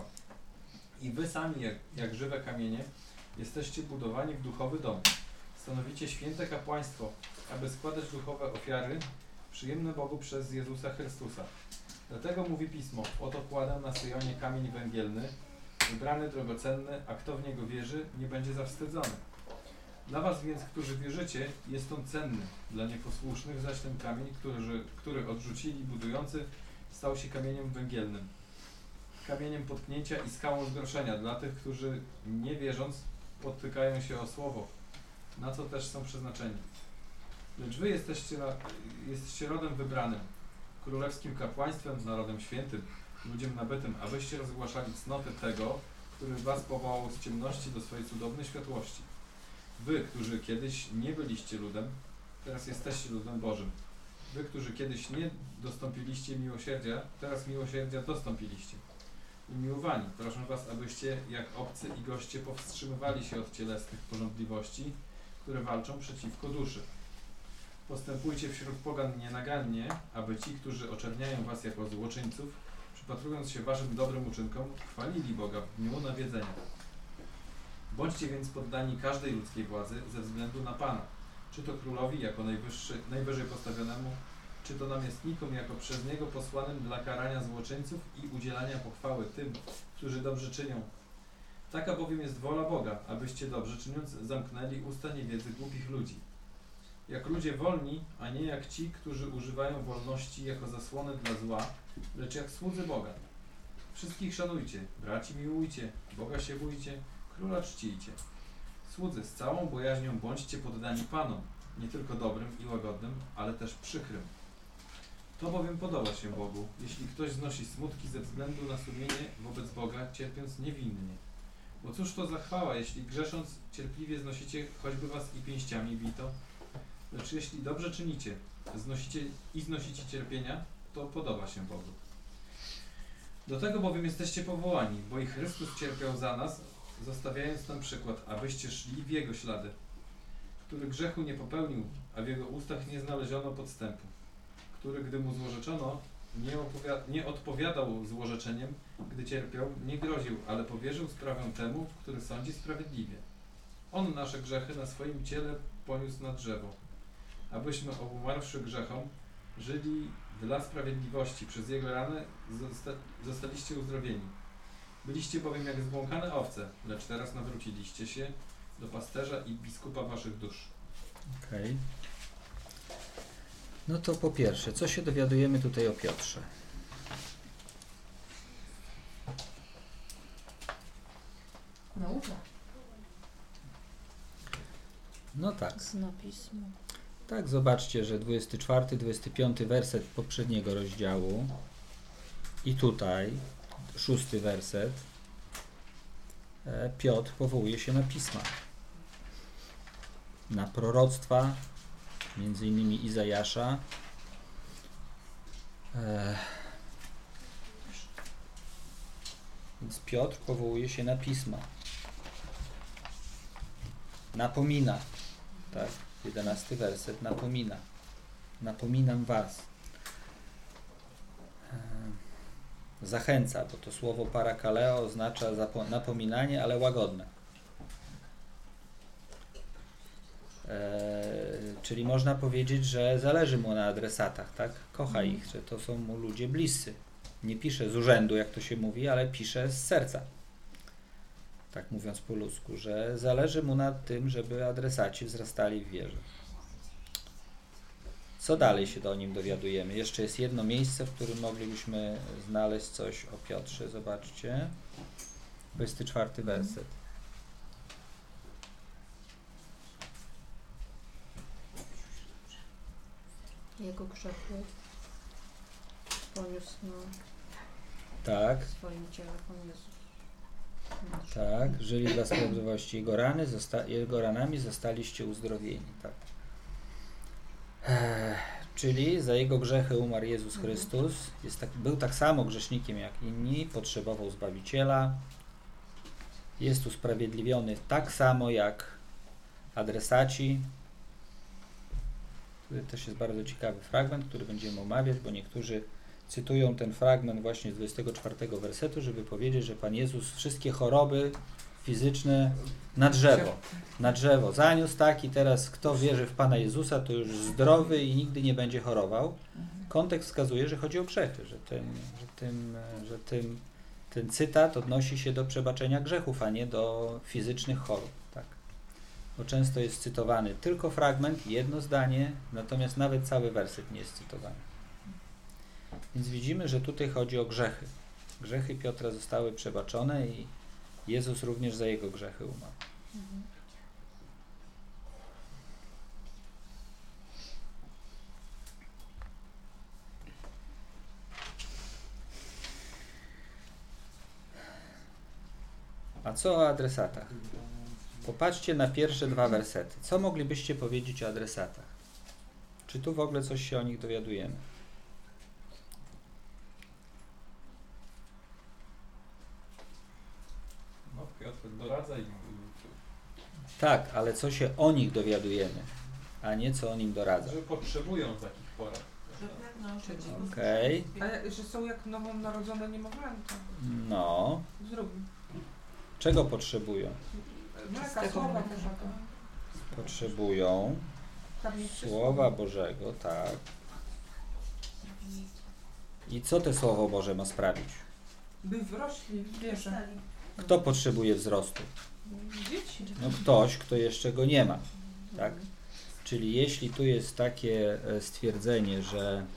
I wy sami, jak żywe kamienie, jesteście budowani w duchowy dom. Stanowicie święte kapłaństwo, aby składać duchowe ofiary, przyjemne Bogu przez Jezusa Chrystusa. Dlatego mówi Pismo, oto kładę na Syjonie kamień węgielny, wybrany, drogocenny, a kto w niego wierzy, nie będzie zawstydzony. Dla was więc, którzy wierzycie, jest on cenny, dla nieposłusznych zaś ten kamień, który odrzucili budujący, stał się kamieniem węgielnym, kamieniem potknięcia i skałą zgroszenia dla tych, którzy nie wierząc potykają się o słowo, na co też są przeznaczeni. Lecz wy jesteście rodem wybranym, królewskim kapłaństwem, narodem świętym, ludziem nabytym, abyście rozgłaszali cnoty tego, który was powołał z ciemności do swojej cudownej światłości. Wy, którzy kiedyś nie byliście ludem, teraz jesteście ludem Bożym. Wy, którzy kiedyś nie dostąpiliście miłosierdzia, teraz miłosierdzia dostąpiliście. Umiłowani, proszę was, abyście jak obcy i goście powstrzymywali się od cielesnych porządliwości, które walczą przeciwko duszy. Postępujcie wśród pogan nienagannie, aby ci, którzy oczerniają was jako złoczyńców, przypatrując się waszym dobrym uczynkom, chwalili Boga w dniu nawiedzenia. Bądźcie więc poddani każdej ludzkiej władzy ze względu na Pana, czy to królowi jako najwyżej postawionemu, czy to namiestnikom jako przez Niego posłanym dla karania złoczyńców i udzielania pochwały tym, którzy dobrze czynią. Taka bowiem jest wola Boga, abyście dobrze czyniąc zamknęli usta niewiedzy głupich ludzi. Jak ludzie wolni, a nie jak ci, którzy używają wolności jako zasłony dla zła, lecz jak słudzy Boga. Wszystkich szanujcie, braci miłujcie, Boga się bójcie, Króla czcijcie. Słudzy, z całą bojaźnią bądźcie poddani Panom, nie tylko dobrym i łagodnym, ale też przykrym. To bowiem podoba się Bogu, jeśli ktoś znosi smutki ze względu na sumienie wobec Boga, cierpiąc niewinnie. Bo cóż to za chwała, jeśli grzesząc cierpliwie znosicie, choćby was i pięściami bito? Lecz jeśli dobrze czynicie, znosicie cierpienia, to podoba się Bogu. Do tego bowiem jesteście powołani, bo i Chrystus cierpiał za nas, zostawiając nam przykład, abyście szli w Jego ślady, który grzechu nie popełnił, a w Jego ustach nie znaleziono podstępu, który, gdy mu złorzeczono, nie odpowiadał złorzeczeniem, gdy cierpiał, nie groził, ale powierzył sprawę temu, który sądzi sprawiedliwie. On nasze grzechy na swoim ciele poniósł na drzewo, abyśmy obumarłszy grzechom, żyli dla sprawiedliwości. Przez Jego rany zostaliście uzdrowieni. Byliście bowiem jak zbłąkane owce, lecz teraz nawróciliście się do pasterza i biskupa waszych dusz. Okej. No to po pierwsze, co się dowiadujemy tutaj o Piotrze? Nauka. No tak. Z napismu. Tak, zobaczcie, że 24, 25 werset poprzedniego rozdziału i tutaj 6 werset Piotr powołuje się na pisma, na proroctwa, między innymi Izajasza. Więc Piotr powołuje się na pisma. Napomina, tak? 11 werset napomina. Napominam was. Zachęca, bo to słowo parakaleo oznacza napominanie, ale łagodne. Czyli można powiedzieć, że zależy mu na adresatach, tak? Kocha ich, że to są mu ludzie bliscy. Nie pisze z urzędu, jak to się mówi, ale pisze z serca. Tak mówiąc po ludzku, że zależy mu na tym, żeby adresaci wzrastali w wierze. Co dalej się o nim dowiadujemy? Jeszcze jest jedno miejsce, w którym moglibyśmy znaleźć coś o Piotrze. Zobaczcie. 24 werset. Jego grzechy poniósł Tak. na swoim ciele Pan Jezus. Tak, żyli dla sprawiedliwości. Jego ranami zostaliście uzdrowieni. Tak. Czyli za jego grzechy umarł Jezus Chrystus. Był tak samo grzesznikiem jak inni, potrzebował Zbawiciela. Jest usprawiedliwiony tak samo jak adresaci. To też jest bardzo ciekawy fragment, który będziemy omawiać, bo niektórzy cytują ten fragment właśnie z 24 wersetu, żeby powiedzieć, że Pan Jezus wszystkie choroby fizyczne na drzewo zaniósł, tak, i teraz kto wierzy w Pana Jezusa, to już zdrowy i nigdy nie będzie chorował. Kontekst wskazuje, że chodzi o grzechy, że ten cytat odnosi się do przebaczenia grzechów, a nie do fizycznych chorób. Tak. Bo często jest cytowany tylko fragment, jedno zdanie, natomiast nawet cały werset nie jest cytowany. Więc widzimy, że tutaj chodzi o grzechy. Grzechy Piotra zostały przebaczone i Jezus również za jego grzechy umarł. A co o adresatach? Popatrzcie na pierwsze 2 wersety. Co moglibyście powiedzieć o adresatach? Czy tu w ogóle coś się o nich dowiadujemy? No, Piotr doradza i... Tak, ale co się o nich dowiadujemy, a nie co o nim doradza. Że potrzebują takich porad. Okej. Ale że są jak nowonarodzone niemowlęta. No. Zrób. Czego potrzebują? Mleka, słowa Bożego. Potrzebują Słowa Bożego, tak. I co te Słowo Boże ma sprawić? By wrośli w wierze. Kto potrzebuje wzrostu? Dzieci. No ktoś, kto jeszcze go nie ma. Tak? Czyli jeśli tu jest takie stwierdzenie, że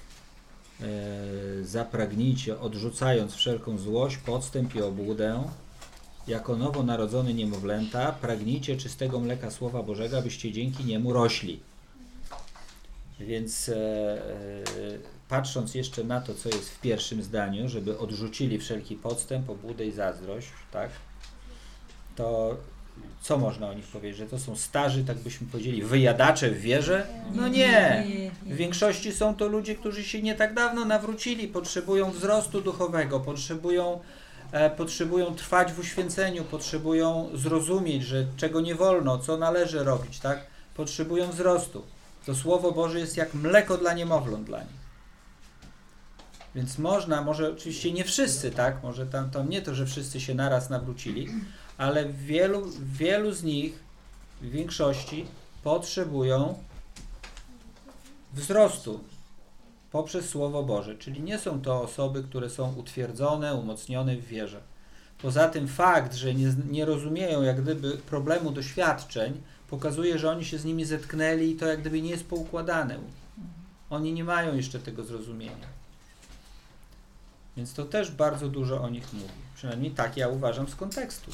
zapragnijcie, odrzucając wszelką złość, podstęp i obłudę, jako nowonarodzone niemowlęta, pragnijcie czystego mleka Słowa Bożego, abyście dzięki niemu rośli. Więc patrząc jeszcze na to, co jest w pierwszym zdaniu, żeby odrzucili wszelki podstęp, obłudę i zazdrość, tak? To co można o nich powiedzieć? Że to są starzy, tak byśmy powiedzieli, wyjadacze w wierze? No nie. W większości są to ludzie, którzy się nie tak dawno nawrócili, potrzebują wzrostu duchowego, potrzebują trwać w uświęceniu, potrzebują zrozumieć, że czego nie wolno, co należy robić, tak? Potrzebują wzrostu. To Słowo Boże jest jak mleko dla niemowląt dla nich. Więc może oczywiście nie wszyscy, tak? Może tam nie to, że wszyscy się naraz nawrócili, ale wielu z nich, w większości, potrzebują wzrostu poprzez Słowo Boże. Czyli nie są to osoby, które są utwierdzone, umocnione w wierze. Poza tym fakt, że nie rozumieją jak gdyby problemu doświadczeń, pokazuje, że oni się z nimi zetknęli i to jak gdyby nie jest poukładane. Oni nie mają jeszcze tego zrozumienia. Więc to też bardzo dużo o nich mówi. Przynajmniej tak ja uważam z kontekstu.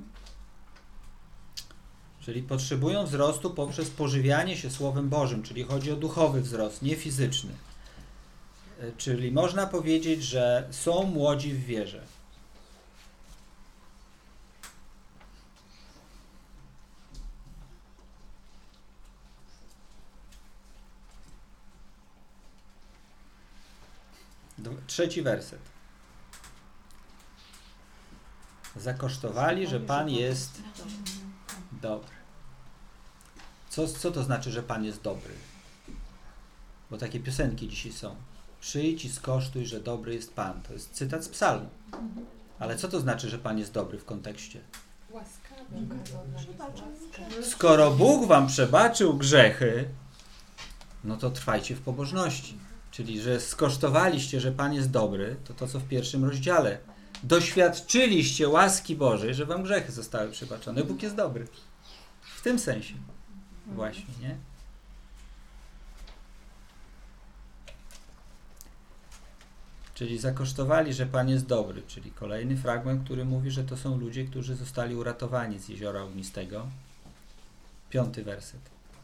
Czyli potrzebują wzrostu poprzez pożywianie się Słowem Bożym, czyli chodzi o duchowy wzrost, nie fizyczny. Czyli można powiedzieć, że są młodzi w wierze. Trzeci werset. Zakosztowali, że Pan jest dobry. Co to znaczy, że Pan jest dobry? Bo takie piosenki dzisiaj są. Przyjdź i skosztuj, że dobry jest Pan. To jest cytat z psalmu. Ale co to znaczy, że Pan jest dobry w kontekście? Skoro Bóg wam przebaczył grzechy, no to trwajcie w pobożności. Czyli, że skosztowaliście, że Pan jest dobry, to co w pierwszym rozdziale. Doświadczyliście łaski Bożej, że wam grzechy zostały przebaczone. Bóg jest dobry. W tym sensie. Właśnie, nie? Czyli zakosztowali, że Pan jest dobry. Czyli kolejny fragment, który mówi, że to są ludzie, którzy zostali uratowani z jeziora ognistego. 5. werset.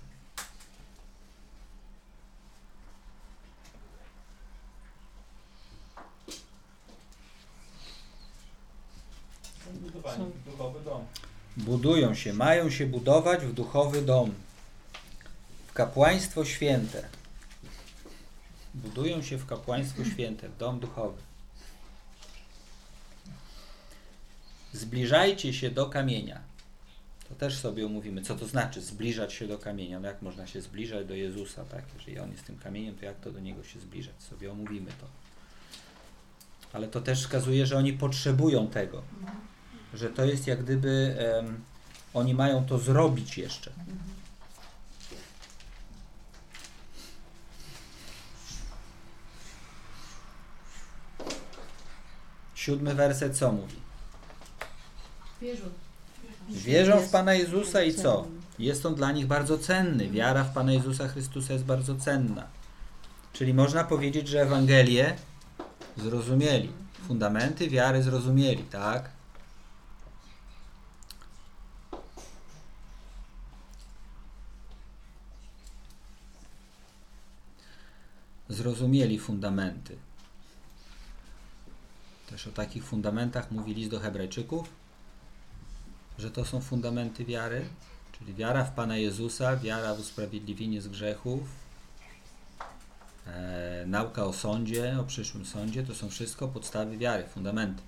Duchowy dom. Budują się, mają się budować w duchowy dom, w kapłaństwo święte. Budują się w kapłaństwo święte, w dom duchowy. Zbliżajcie się do kamienia. To też sobie omówimy, co to znaczy zbliżać się do kamienia. No jak można się zbliżać do Jezusa, tak? Jeżeli On jest tym kamieniem, to jak to do Niego się zbliżać? Sobie omówimy to. Ale to też wskazuje, że oni potrzebują tego. Że to jest jak gdyby oni mają to zrobić jeszcze. Siódmy werset co mówi? Wierzą w Pana Jezusa i co? Jest On dla nich bardzo cenny. Wiara w Pana Jezusa Chrystusa jest bardzo cenna. Czyli można powiedzieć, że Ewangelię zrozumieli. Fundamenty wiary zrozumieli, tak? Zrozumieli fundamenty. Też o takich fundamentach mówi list do Hebrajczyków, że to są fundamenty wiary, czyli wiara w Pana Jezusa, wiara w usprawiedliwienie z grzechów, nauka o sądzie, o przyszłym sądzie, to są wszystko podstawy wiary, fundamenty.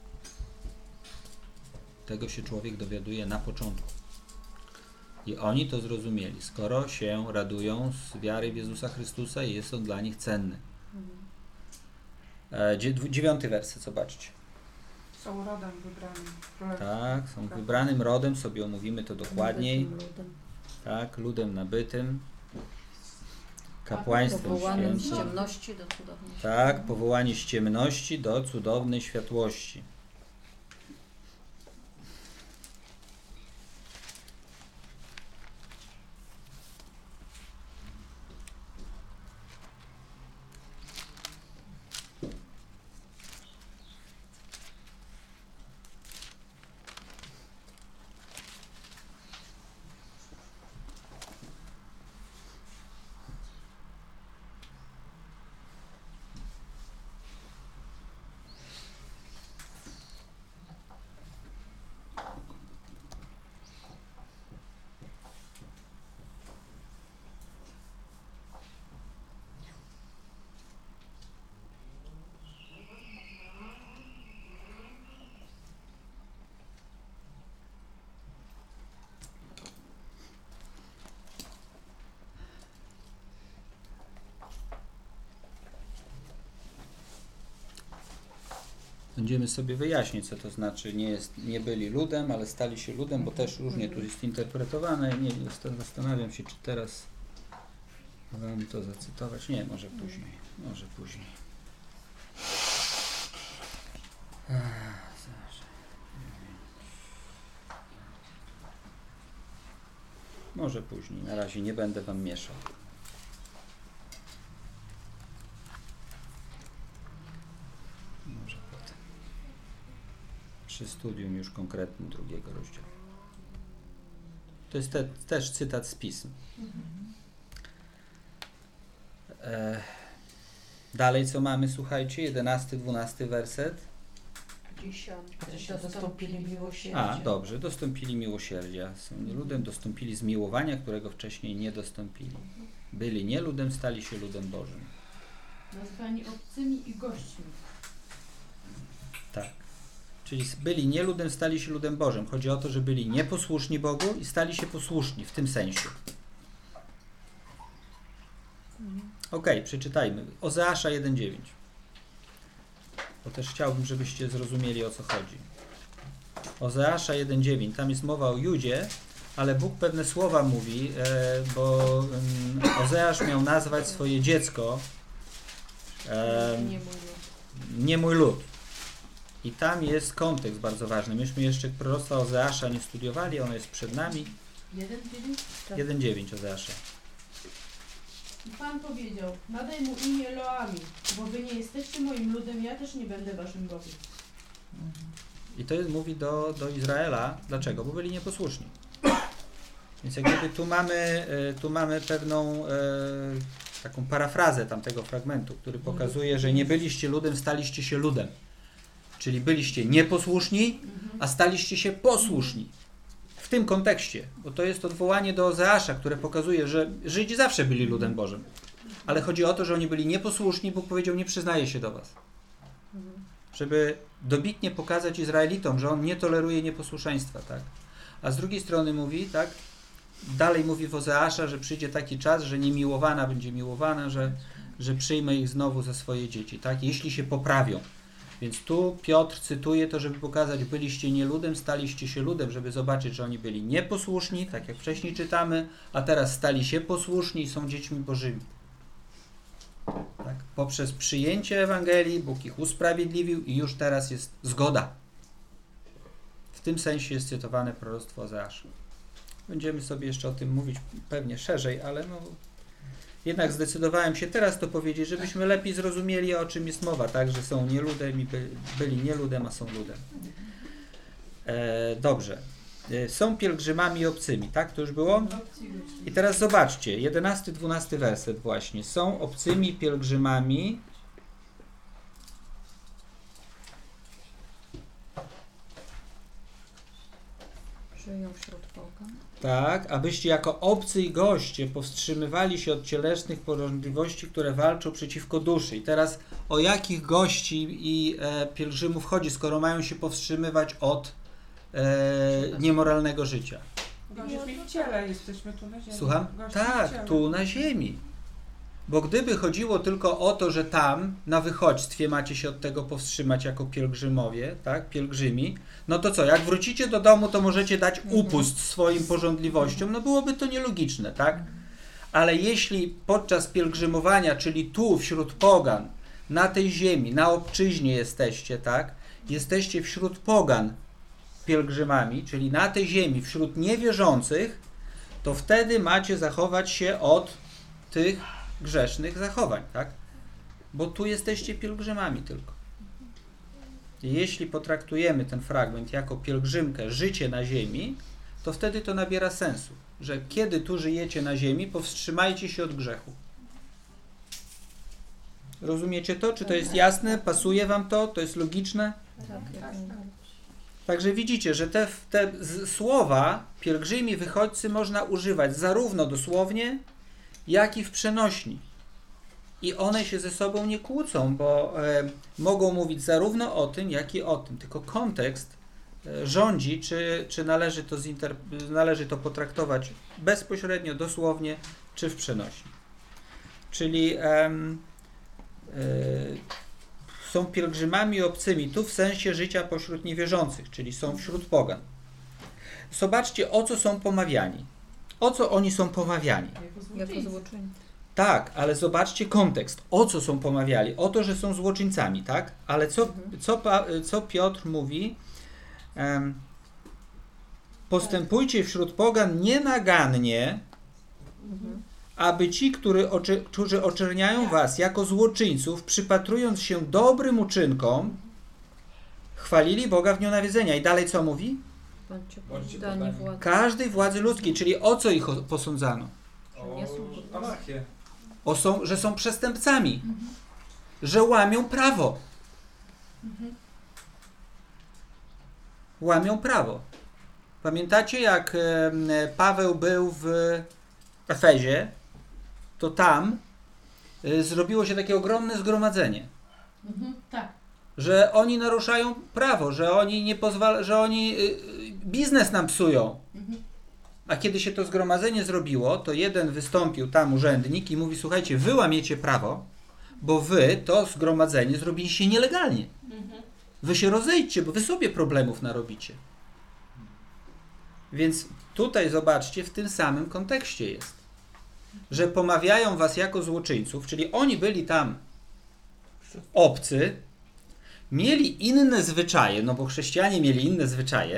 Tego się człowiek dowiaduje na początku. I oni to zrozumieli, skoro się radują z wiary w Jezusa Chrystusa i jest On dla nich cenny. 9. werset, zobaczcie. Są rodem wybranym. Tak, są wybranym rodem, sobie omówimy to dokładniej. Tak, ludem nabytym. Kapłaństwem powołanym z świętym. ciemności do cudownej światłości. Tak, powołani z ciemności do cudownej światłości. Będziemy sobie wyjaśnić, co to znaczy nie byli ludem, ale stali się ludem, bo też różnie tu jest interpretowane. Zastanawiam się, czy teraz wam to zacytować. Nie, może później. Może później. Może później. Na razie nie będę wam mieszał. Może potem. Przy studium już konkretnym 2 rozdziału. To jest też cytat z pism. Dalej co mamy, słuchajcie? 11, 12 werset. 10. Dostąpili miłosierdzia. Dobrze, dostąpili miłosierdzia. Są nie ludem, dostąpili zmiłowania, którego wcześniej nie dostąpili. Byli nie ludem, stali się ludem Bożym. Nazwani obcymi i gośćmi. Tak. Czyli byli nie ludem, stali się ludem Bożym. Chodzi o to, że byli nieposłuszni Bogu i stali się posłuszni w tym sensie. Okej, przeczytajmy. Ozeasza 1,9. Bo też chciałbym, żebyście zrozumieli, o co chodzi. Ozeasza 1,9. Tam jest mowa o Judzie, ale Bóg pewne słowa mówi, bo Ozeasz miał nazwać swoje dziecko nie mój lud. I tam jest kontekst bardzo ważny. Myśmy jeszcze proroctwa Ozeasza nie studiowali, ono jest przed nami. 1,9 Ozeasza. I Pan powiedział, nadaj mu imię Loami, bo wy nie jesteście moim ludem, ja też nie będę waszym Bogiem. I to jest, mówi do Izraela. Dlaczego? Bo byli nieposłuszni. Więc jak gdyby tu mamy pewną taką parafrazę tamtego fragmentu, który pokazuje, że nie byliście ludem, staliście się ludem. Czyli byliście nieposłuszni, a staliście się posłuszni. W tym kontekście, bo to jest odwołanie do Ozeasza, które pokazuje, że Żydzi zawsze byli ludem Bożym. Ale chodzi o to, że oni byli nieposłuszni, Bóg powiedział, nie przyznaje się do was. Żeby dobitnie pokazać Izraelitom, że On nie toleruje nieposłuszeństwa, tak? A z drugiej strony mówi, tak? Dalej mówi w Ozeasza, że przyjdzie taki czas, że niemiłowana będzie miłowana, że przyjmę ich znowu za swoje dzieci, tak? Jeśli się poprawią. Więc tu Piotr cytuje to, żeby pokazać, byliście nie ludem, staliście się ludem, żeby zobaczyć, że oni byli nieposłuszni, tak jak wcześniej czytamy, a teraz stali się posłuszni i są dziećmi Bożymi. Tak? Poprzez przyjęcie Ewangelii Bóg ich usprawiedliwił i już teraz jest zgoda. W tym sensie jest cytowane proroctwo Ozeasza. Będziemy sobie jeszcze o tym mówić pewnie szerzej, ale jednak zdecydowałem się teraz to powiedzieć, żebyśmy lepiej zrozumieli, o czym jest mowa, tak, że są nie ludem i byli nie ludem, a są ludem. Dobrze. Są pielgrzymami obcymi, tak? To już było? I teraz zobaczcie, 11-12 werset właśnie. Są obcymi pielgrzymami. Żyją wśród pogan. Tak, abyście jako obcy i goście powstrzymywali się od cielesnych porządliwości, które walczą przeciwko duszy. I teraz o jakich gości i pielgrzymów chodzi, skoro mają się powstrzymywać od niemoralnego życia? Gośćmi w ciele, jesteśmy tu na ziemi. Słucham? Tak, tu na ziemi. Bo gdyby chodziło tylko o to, że tam na wychodźstwie macie się od tego powstrzymać jako pielgrzymowie, tak, pielgrzymi, no to co, jak wrócicie do domu, to możecie dać upust swoim porządliwościom, no byłoby to nielogiczne, tak? Ale jeśli podczas pielgrzymowania, czyli tu wśród pogan, na tej ziemi, na obczyźnie jesteście, tak? Jesteście wśród pogan pielgrzymami, czyli na tej ziemi, wśród niewierzących, to wtedy macie zachować się od tych grzesznych zachowań, tak? Bo tu jesteście pielgrzymami tylko. I jeśli potraktujemy ten fragment jako pielgrzymkę, życie na ziemi, to wtedy to nabiera sensu, że kiedy tu żyjecie na ziemi, powstrzymajcie się od grzechu. Rozumiecie to? Czy to jest jasne? Pasuje wam to? To jest logiczne? Tak. Także widzicie, że te słowa pielgrzymi, wychodźcy można używać zarówno dosłownie, jak i w przenośni. I one się ze sobą nie kłócą, bo mogą mówić zarówno o tym, jak i o tym. Tylko kontekst rządzi, czy należy to potraktować bezpośrednio, dosłownie, czy w przenośni. Czyli są pielgrzymami obcymi, tu w sensie życia pośród niewierzących, czyli są wśród pogan. Zobaczcie, o co są pomawiani. O co oni są pomawiani? Jako złoczyńcy. Tak, ale zobaczcie kontekst. O co są pomawiali? O to, że są złoczyńcami, tak? Ale co Piotr mówi? Postępujcie wśród pogan nienagannie, aby ci, którzy oczerniają was jako złoczyńców, przypatrując się dobrym uczynkom, chwalili Boga w dniu nawiedzenia. I dalej co mówi? Bądźcie poddani władzy. Każdej władzy ludzkiej, czyli o co ich posądzano? O anarchię. Że są przestępcami, że łamią prawo. Łamią prawo. Pamiętacie, jak Paweł był w Efezie, to tam zrobiło się takie ogromne zgromadzenie. Tak. Że oni naruszają prawo, że oni nie że oni biznes nam psują. A kiedy się to zgromadzenie zrobiło, to jeden wystąpił tam urzędnik i mówi: słuchajcie, wy łamiecie prawo, bo wy to zgromadzenie zrobiliście nielegalnie. Wy się rozejdźcie, bo wy sobie problemów narobicie. Więc tutaj zobaczcie, w tym samym kontekście jest, że pomawiają was jako złoczyńców, czyli oni byli tam obcy, mieli inne zwyczaje, no bo chrześcijanie mieli inne zwyczaje.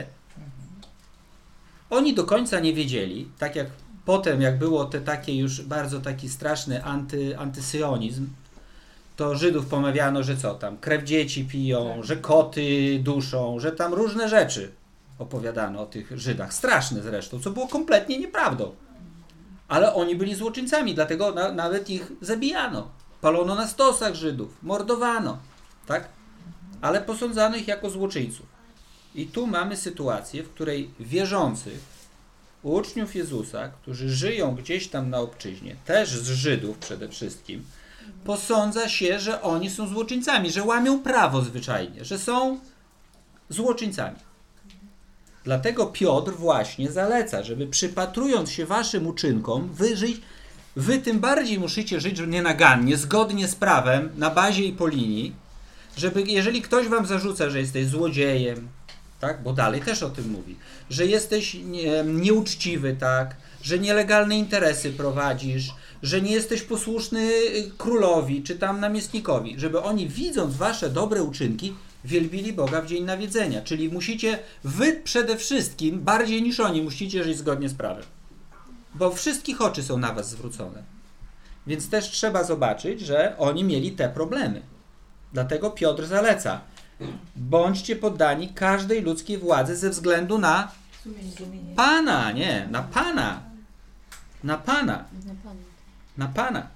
Oni do końca nie wiedzieli, tak jak potem, jak było te takie już bardzo taki straszny antysyjonizm, to Żydów pomawiano, że co tam, krew dzieci piją, że koty duszą, że tam różne rzeczy opowiadano o tych Żydach. Straszne zresztą, co było kompletnie nieprawdą. Ale oni byli złoczyńcami, dlatego nawet ich zabijano. Palono na stosach Żydów, mordowano, tak? Ale posądzano ich jako złoczyńców. I tu mamy sytuację, w której wierzących, uczniów Jezusa, którzy żyją gdzieś tam na obczyźnie, też z Żydów przede wszystkim, posądza się, że oni są złoczyńcami, że łamią prawo zwyczajnie, że są złoczyńcami. Dlatego Piotr właśnie zaleca, żeby przypatrując się waszym uczynkom, wy tym bardziej musicie żyć nienagannie, zgodnie z prawem, na bazie i po linii, żeby jeżeli ktoś wam zarzuca, że jesteś złodziejem, tak, bo dalej też o tym mówi, że jesteś nieuczciwy, tak, że nielegalne interesy prowadzisz, że nie jesteś posłuszny królowi czy tam namiestnikowi, żeby oni widząc wasze dobre uczynki wielbili Boga w dzień nawiedzenia. Czyli wy przede wszystkim, bardziej niż oni, musicie żyć zgodnie z prawem. Bo wszystkich oczy są na was zwrócone. Więc też trzeba zobaczyć, że oni mieli te problemy. Dlatego Piotr zaleca: bądźcie poddani każdej ludzkiej władzy ze względu na Pana, nie, na Pana. Na Pana. Na Pana.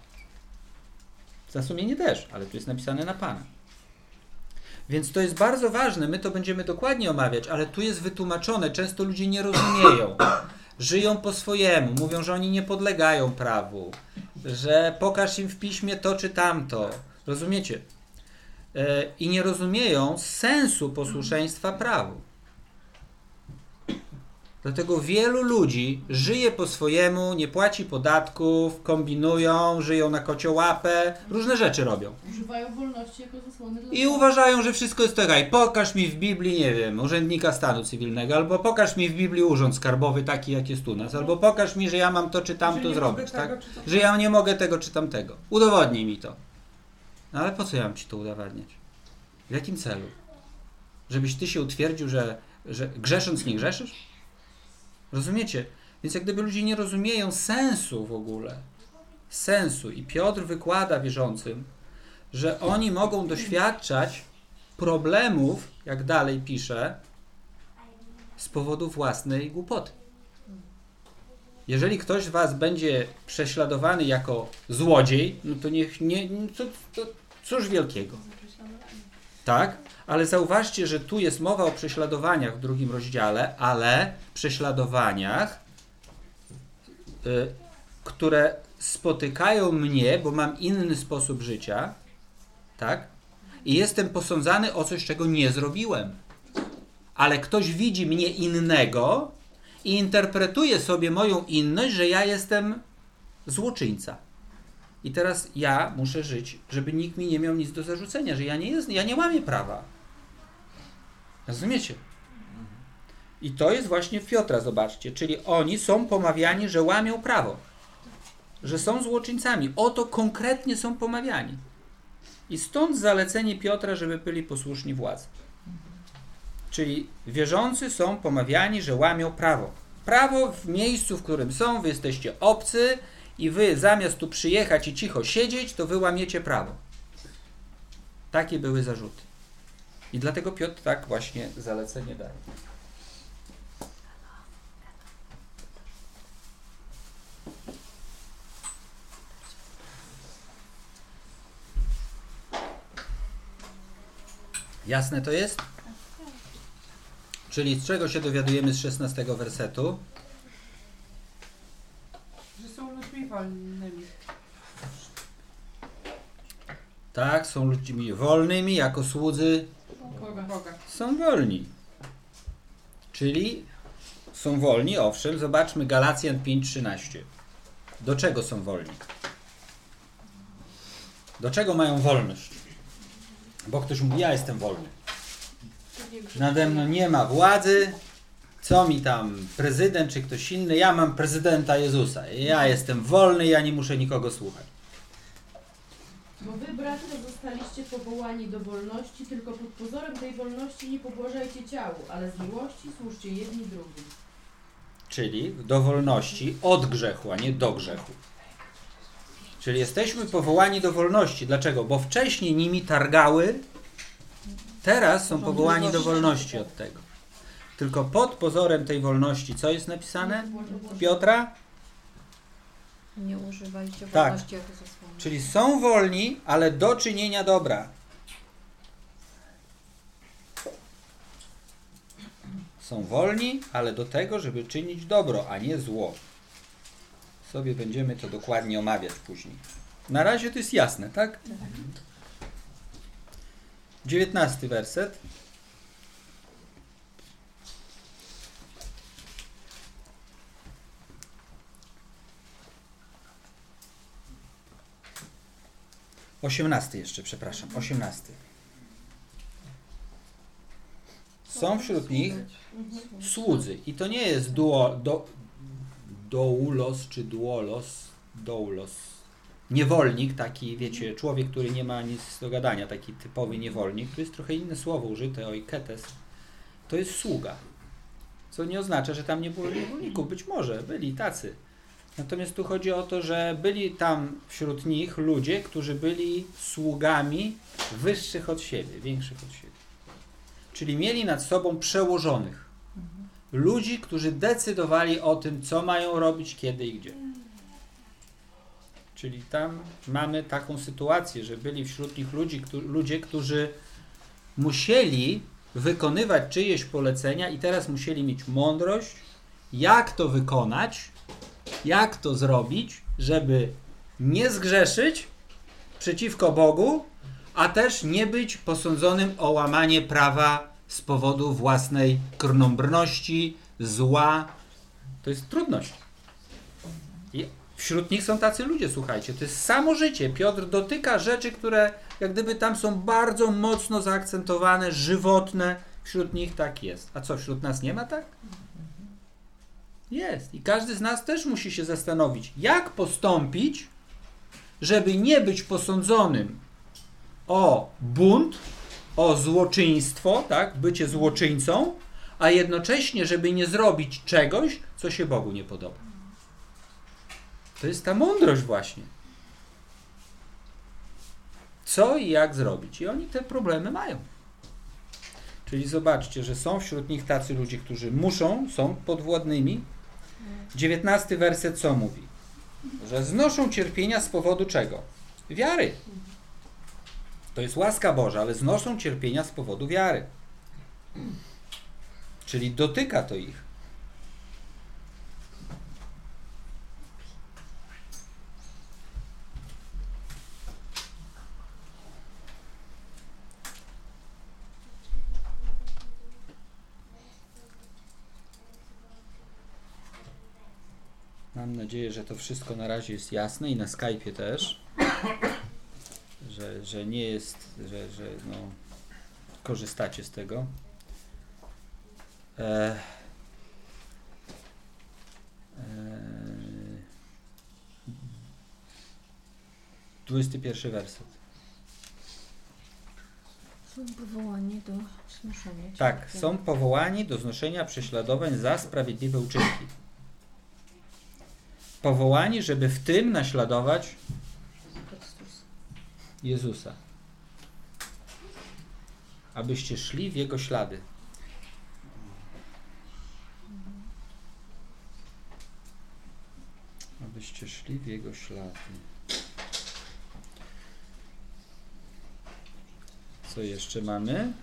Za sumienie też, ale tu jest napisane na Pana. Więc to jest bardzo ważne, my to będziemy dokładnie omawiać, ale tu jest wytłumaczone, często ludzie nie rozumieją. Żyją po swojemu, mówią, że oni nie podlegają prawu, że pokaż im w piśmie to czy tamto. Rozumiecie? I nie rozumieją sensu posłuszeństwa prawu. Dlatego wielu ludzi żyje po swojemu, nie płaci podatków, kombinują, żyją na kociołapę, różne rzeczy robią. Używają wolności jako zasłony dla I uważają, że wszystko jest tak. Pokaż mi w Biblii, nie wiem, urzędnika stanu cywilnego, albo pokaż mi w Biblii urząd skarbowy taki, jak jest u nas, albo pokaż mi, że ja mam to czy tamto zrobić, tak? Że ja nie mogę tego czy tamtego. Udowodnij mi to. No ale po co ja mam ci to udowadniać? W jakim celu? Żebyś ty się utwierdził, że grzesząc nie grzeszysz? Rozumiecie? Więc jak gdyby ludzie nie rozumieją sensu w ogóle. Sensu. I Piotr wykłada wierzącym, że oni mogą doświadczać problemów, jak dalej pisze, z powodu własnej głupoty. Jeżeli ktoś z was będzie prześladowany jako złodziej, no to niech nie... To cóż wielkiego. Tak? Ale zauważcie, że tu jest mowa o prześladowaniach w 2 rozdziale, ale prześladowaniach, które spotykają mnie, bo mam inny sposób życia, tak? I jestem posądzany o coś, czego nie zrobiłem. Ale ktoś widzi mnie innego i interpretuje sobie moją inność, że ja jestem złoczyńca. i teraz ja muszę żyć, żeby nikt mi nie miał nic do zarzucenia, że ja nie łamię prawa. Rozumiecie? I to jest właśnie w Piotra, zobaczcie, czyli oni są pomawiani, że łamią prawo, że są złoczyńcami. O to konkretnie są pomawiani. I stąd zalecenie Piotra, żeby byli posłuszni władzy. Czyli wierzący są pomawiani, że łamią prawo. Prawo w miejscu, w którym są, wy jesteście obcy i wy zamiast tu przyjechać i cicho siedzieć, to wy łamiecie prawo. Takie były zarzuty. I dlatego Piotr tak właśnie zalecenie daje. Jasne to jest? Czyli z czego się dowiadujemy z 16 wersetu? Że są ludźmi wolnymi. Tak, są ludźmi wolnymi, jako słudzy Boga. są wolni. Czyli są wolni, owszem, zobaczmy Galacjan 5:13. Do czego są wolni? Do czego mają wolność? Bo ktoś mówi, ja jestem wolny. Nade mną nie ma władzy, co mi tam prezydent czy ktoś inny, ja mam prezydenta Jezusa. Ja jestem wolny, ja nie muszę nikogo słuchać. Bo wy, bracia, zostaliście powołani do wolności, tylko pod pozorem tej wolności nie pobłażajcie ciału, ale z miłości służcie jedni drugim. Czyli do wolności od grzechu, a nie do grzechu. Czyli jesteśmy powołani do wolności. Dlaczego? Bo wcześniej nimi targały, teraz są powołani do wolności od tego. Tylko pod pozorem tej wolności, co jest napisane? Piotra? Nie używajcie Tak. wolności jako zasłony. Czyli są wolni, ale do czynienia dobra. Są wolni, ale do tego, żeby czynić dobro, a nie zło. Sobie będziemy to dokładnie omawiać później. Na razie to jest jasne, tak? 19 werset. Osiemnasty jeszcze, przepraszam. 18. Są wśród nich słudzy. I to nie jest doulos czy doulos. Niewolnik, taki, wiecie, człowiek, który nie ma nic do gadania, taki typowy niewolnik. To jest trochę inne słowo użyte, oiketes. To jest sługa. Co nie oznacza, że tam nie było niewolników. Być może, byli tacy. Natomiast tu chodzi o to, że byli tam wśród nich ludzie, którzy byli sługami wyższych od siebie, większych od siebie. Czyli mieli nad sobą przełożonych. Ludzi, którzy decydowali o tym, co mają robić, kiedy i gdzie. Czyli tam mamy taką sytuację, że byli wśród nich ludzie, którzy musieli wykonywać czyjeś polecenia i teraz musieli mieć mądrość, jak to wykonać, jak to zrobić, żeby nie zgrzeszyć przeciwko Bogu, a też nie być posądzonym o łamanie prawa z powodu własnej krnąbrności, zła. To jest trudność. I wśród nich są tacy ludzie, słuchajcie, to jest samo życie. Piotr dotyka rzeczy, które jak gdyby tam są bardzo mocno zaakcentowane, żywotne. Wśród nich tak jest. A co, wśród nas nie ma tak? Jest. I każdy z nas też musi się zastanowić, jak postąpić, żeby nie być posądzonym o bunt, o złoczyństwo, tak, bycie złoczyńcą, a jednocześnie, żeby nie zrobić czegoś, co się Bogu nie podoba. To jest ta mądrość właśnie. Co i jak zrobić. I oni te problemy mają. Czyli zobaczcie, że są wśród nich tacy ludzie, którzy są podwładnymi. 19 werset co mówi? Że znoszą cierpienia z powodu czego? Wiary. To jest łaska Boża, ale znoszą cierpienia z powodu wiary. Czyli dotyka to ich. Mam nadzieję, że to wszystko na razie jest jasne i na Skype'ie też, że nie jest, że no, korzystacie z tego. 21 werset. Są powołani do znoszenia. Tak, cierpienia. są powołani do znoszenia prześladowań za sprawiedliwe uczynki. Powołani, żeby w tym naśladować Jezusa. Abyście szli w Jego ślady. Abyście szli w Jego ślady. Co jeszcze mamy?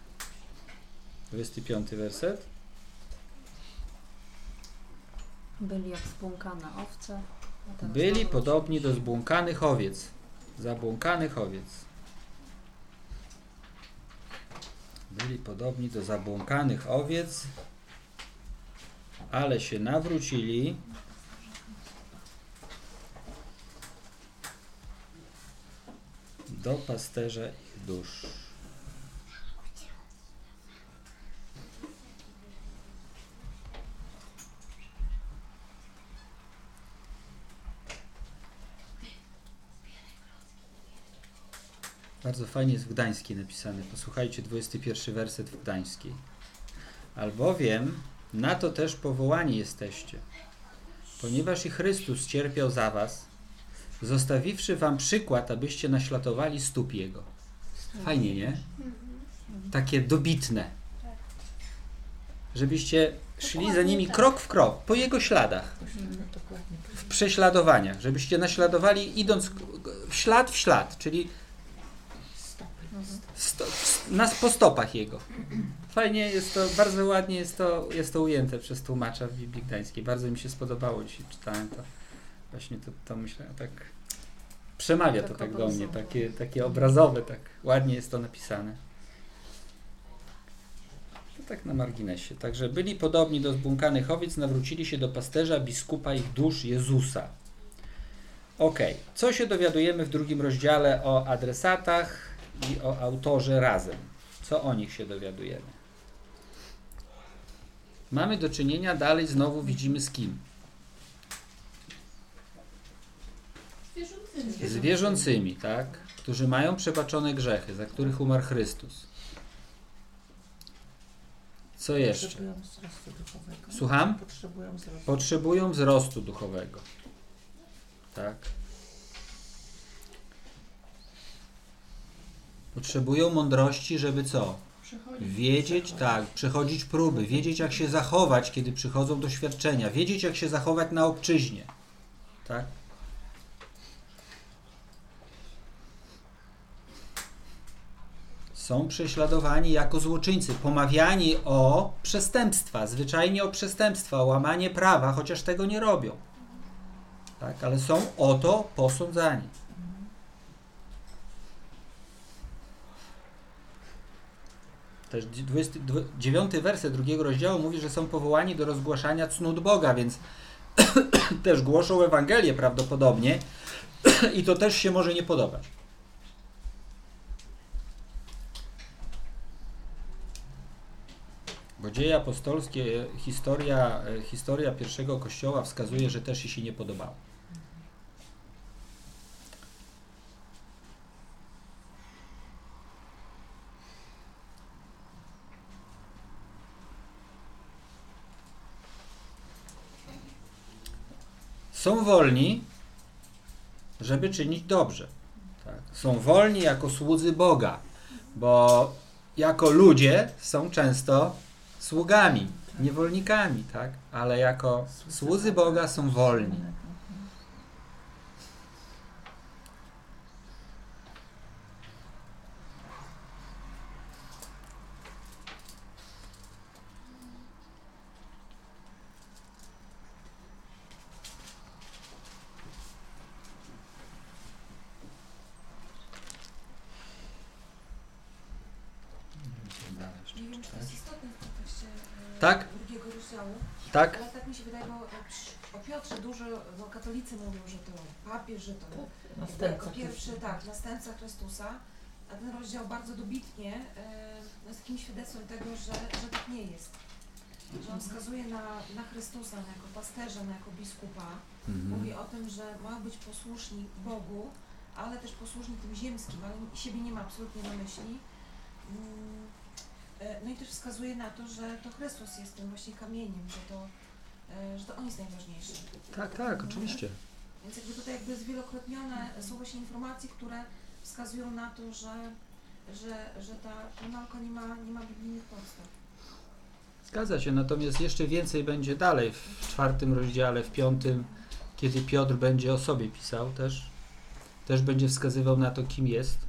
25 werset. Byli jak zbłąkane owce. a teraz Byli nawrócili podobni się. do zbłąkanych owiec. Zabłąkanych owiec. Byli podobni do zabłąkanych owiec, ale się nawrócili do pasterza ich dusz. Bardzo fajnie jest w Gdańskiej napisane. Posłuchajcie, 21 werset w Gdańskiej. Albowiem na to też powołani jesteście, ponieważ i Chrystus cierpiał za was, zostawiwszy wam przykład, abyście naśladowali stóp Jego. Fajnie, nie? Takie dobitne. Żebyście szli za nimi krok w krok, po Jego śladach. W prześladowaniach. Żebyście naśladowali, idąc w ślad, czyli po stopach Jego. Fajnie jest to, bardzo ładnie jest to ujęte przez tłumacza w Biblii Gdańskiej. Bardzo mi się spodobało, dzisiaj czytałem to. Właśnie to myślę, tak przemawia to tak do mnie, takie obrazowe, tak ładnie jest to napisane. To tak na marginesie. Także byli podobni do zbłąkanych owiec, nawrócili się do pasterza, biskupa ich dusz, Jezusa. Okej. Co się dowiadujemy w 2 rozdziale o adresatach i o autorze razem? Co o nich się dowiadujemy? Mamy do czynienia dalej, znowu widzimy z kim? Z wierzącymi, tak? Którzy mają przebaczone grzechy, za których umarł Chrystus. Co jeszcze? Potrzebują wzrostu duchowego. Słucham? Potrzebują wzrostu duchowego. Tak? Potrzebują mądrości, żeby co? Wiedzieć, tak, przechodzić próby, wiedzieć jak się zachować, kiedy przychodzą doświadczenia, wiedzieć jak się zachować na obczyźnie. Tak? Są prześladowani jako złoczyńcy, pomawiani o przestępstwa, zwyczajnie o przestępstwa, o łamanie prawa, chociaż tego nie robią. Tak? Ale są o to posądzani. Też 29 werset 2 rozdziału mówi, że są powołani do rozgłaszania cnót Boga, więc też głoszą Ewangelię prawdopodobnie i to też się może nie podobać. Bo dzieje apostolskie, historia pierwszego kościoła wskazuje, że też się nie podobało. Są wolni, żeby czynić dobrze. Tak? Są wolni jako słudzy Boga, bo jako ludzie są często sługami, niewolnikami, tak? Ale jako słudzy Boga są wolni. Tak? Drugiego rozdziału. Tak? Ale tak mi się wydaje, bo o Piotrze dużo, no katolicy mówią, że to papież, że to Następca jako pierwszy, tak, następca Chrystusa, a ten rozdział bardzo dobitnie jest takim świadectwem tego, że tak nie jest. Że on wskazuje na Chrystusa, na jako pasterza, na jako biskupa. Mówi o tym, że mają być posłuszni Bogu, ale też posłuszni tym ziemskim, ale siebie nie ma absolutnie na myśli. No i też wskazuje na to, że to Chrystus jest tym właśnie kamieniem, że to On jest najważniejszy. Tak, oczywiście. Więc jakby tutaj jakby zwielokrotnione są właśnie informacje, które wskazują na to, że ta nauka nie ma biblijnych podstaw. Zgadza się, natomiast jeszcze więcej będzie dalej w 4 rozdziale, w 5, kiedy Piotr będzie o sobie pisał też będzie wskazywał na to, kim jest,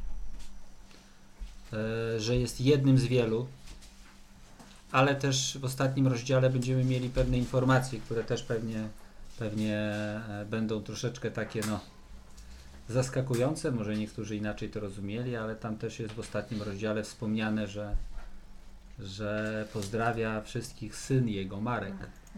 że jest jednym z wielu, ale też w ostatnim rozdziale będziemy mieli pewne informacje, które też pewnie będą troszeczkę takie zaskakujące, może niektórzy inaczej to rozumieli, ale tam też jest w ostatnim rozdziale wspomniane, że pozdrawia wszystkich syn jego, Marek.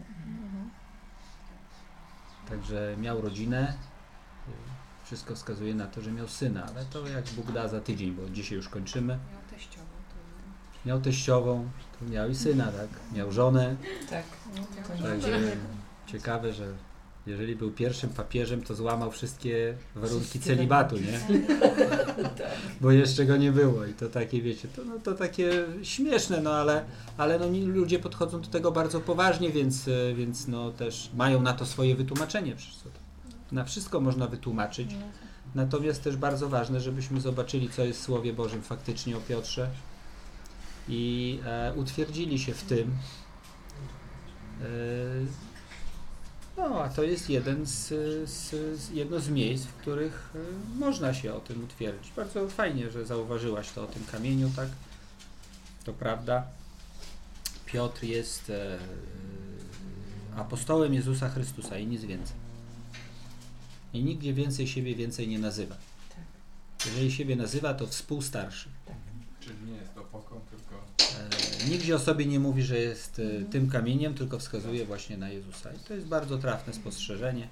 Także miał rodzinę, wszystko wskazuje na to, że miał syna, ale to jak Bóg da za tydzień, bo dzisiaj już kończymy. Miał teściową, to miał i syna, tak? Miał żonę. Tak. Także ciekawe, że jeżeli był pierwszym papieżem, to złamał wszystkie warunki celibatu, nie? Bo jeszcze go nie było i to takie, wiecie, to takie śmieszne, ale ludzie podchodzą do tego bardzo poważnie, więc też mają na to swoje wytłumaczenie. Na wszystko można wytłumaczyć. Natomiast też bardzo ważne, żebyśmy zobaczyli, co jest w Słowie Bożym faktycznie o Piotrze i utwierdzili się w tym. A to jest jedno z miejsc, w których można się o tym utwierdzić. Bardzo fajnie, że zauważyłaś to o tym kamieniu, tak? To prawda. Piotr jest apostołem Jezusa Chrystusa i nic więcej. I nigdzie siebie więcej nie nazywa. Jeżeli siebie nazywa, to współstarszy. Czyli nie jest to pokon, tylko... Nigdzie o sobie nie mówi, że jest tym kamieniem, tylko wskazuje właśnie na Jezusa. I to jest bardzo trafne spostrzeżenie.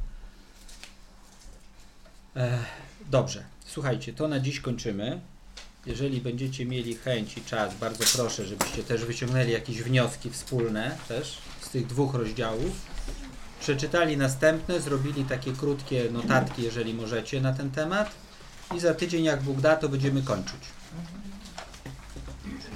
Dobrze, słuchajcie, to na dziś kończymy. Jeżeli będziecie mieli chęć i czas, bardzo proszę, żebyście też wyciągnęli jakieś wnioski wspólne też z tych 2 rozdziałów. Przeczytali następne, zrobili takie krótkie notatki, jeżeli możecie, na ten temat. I za tydzień, jak Bóg da, to będziemy kończyć.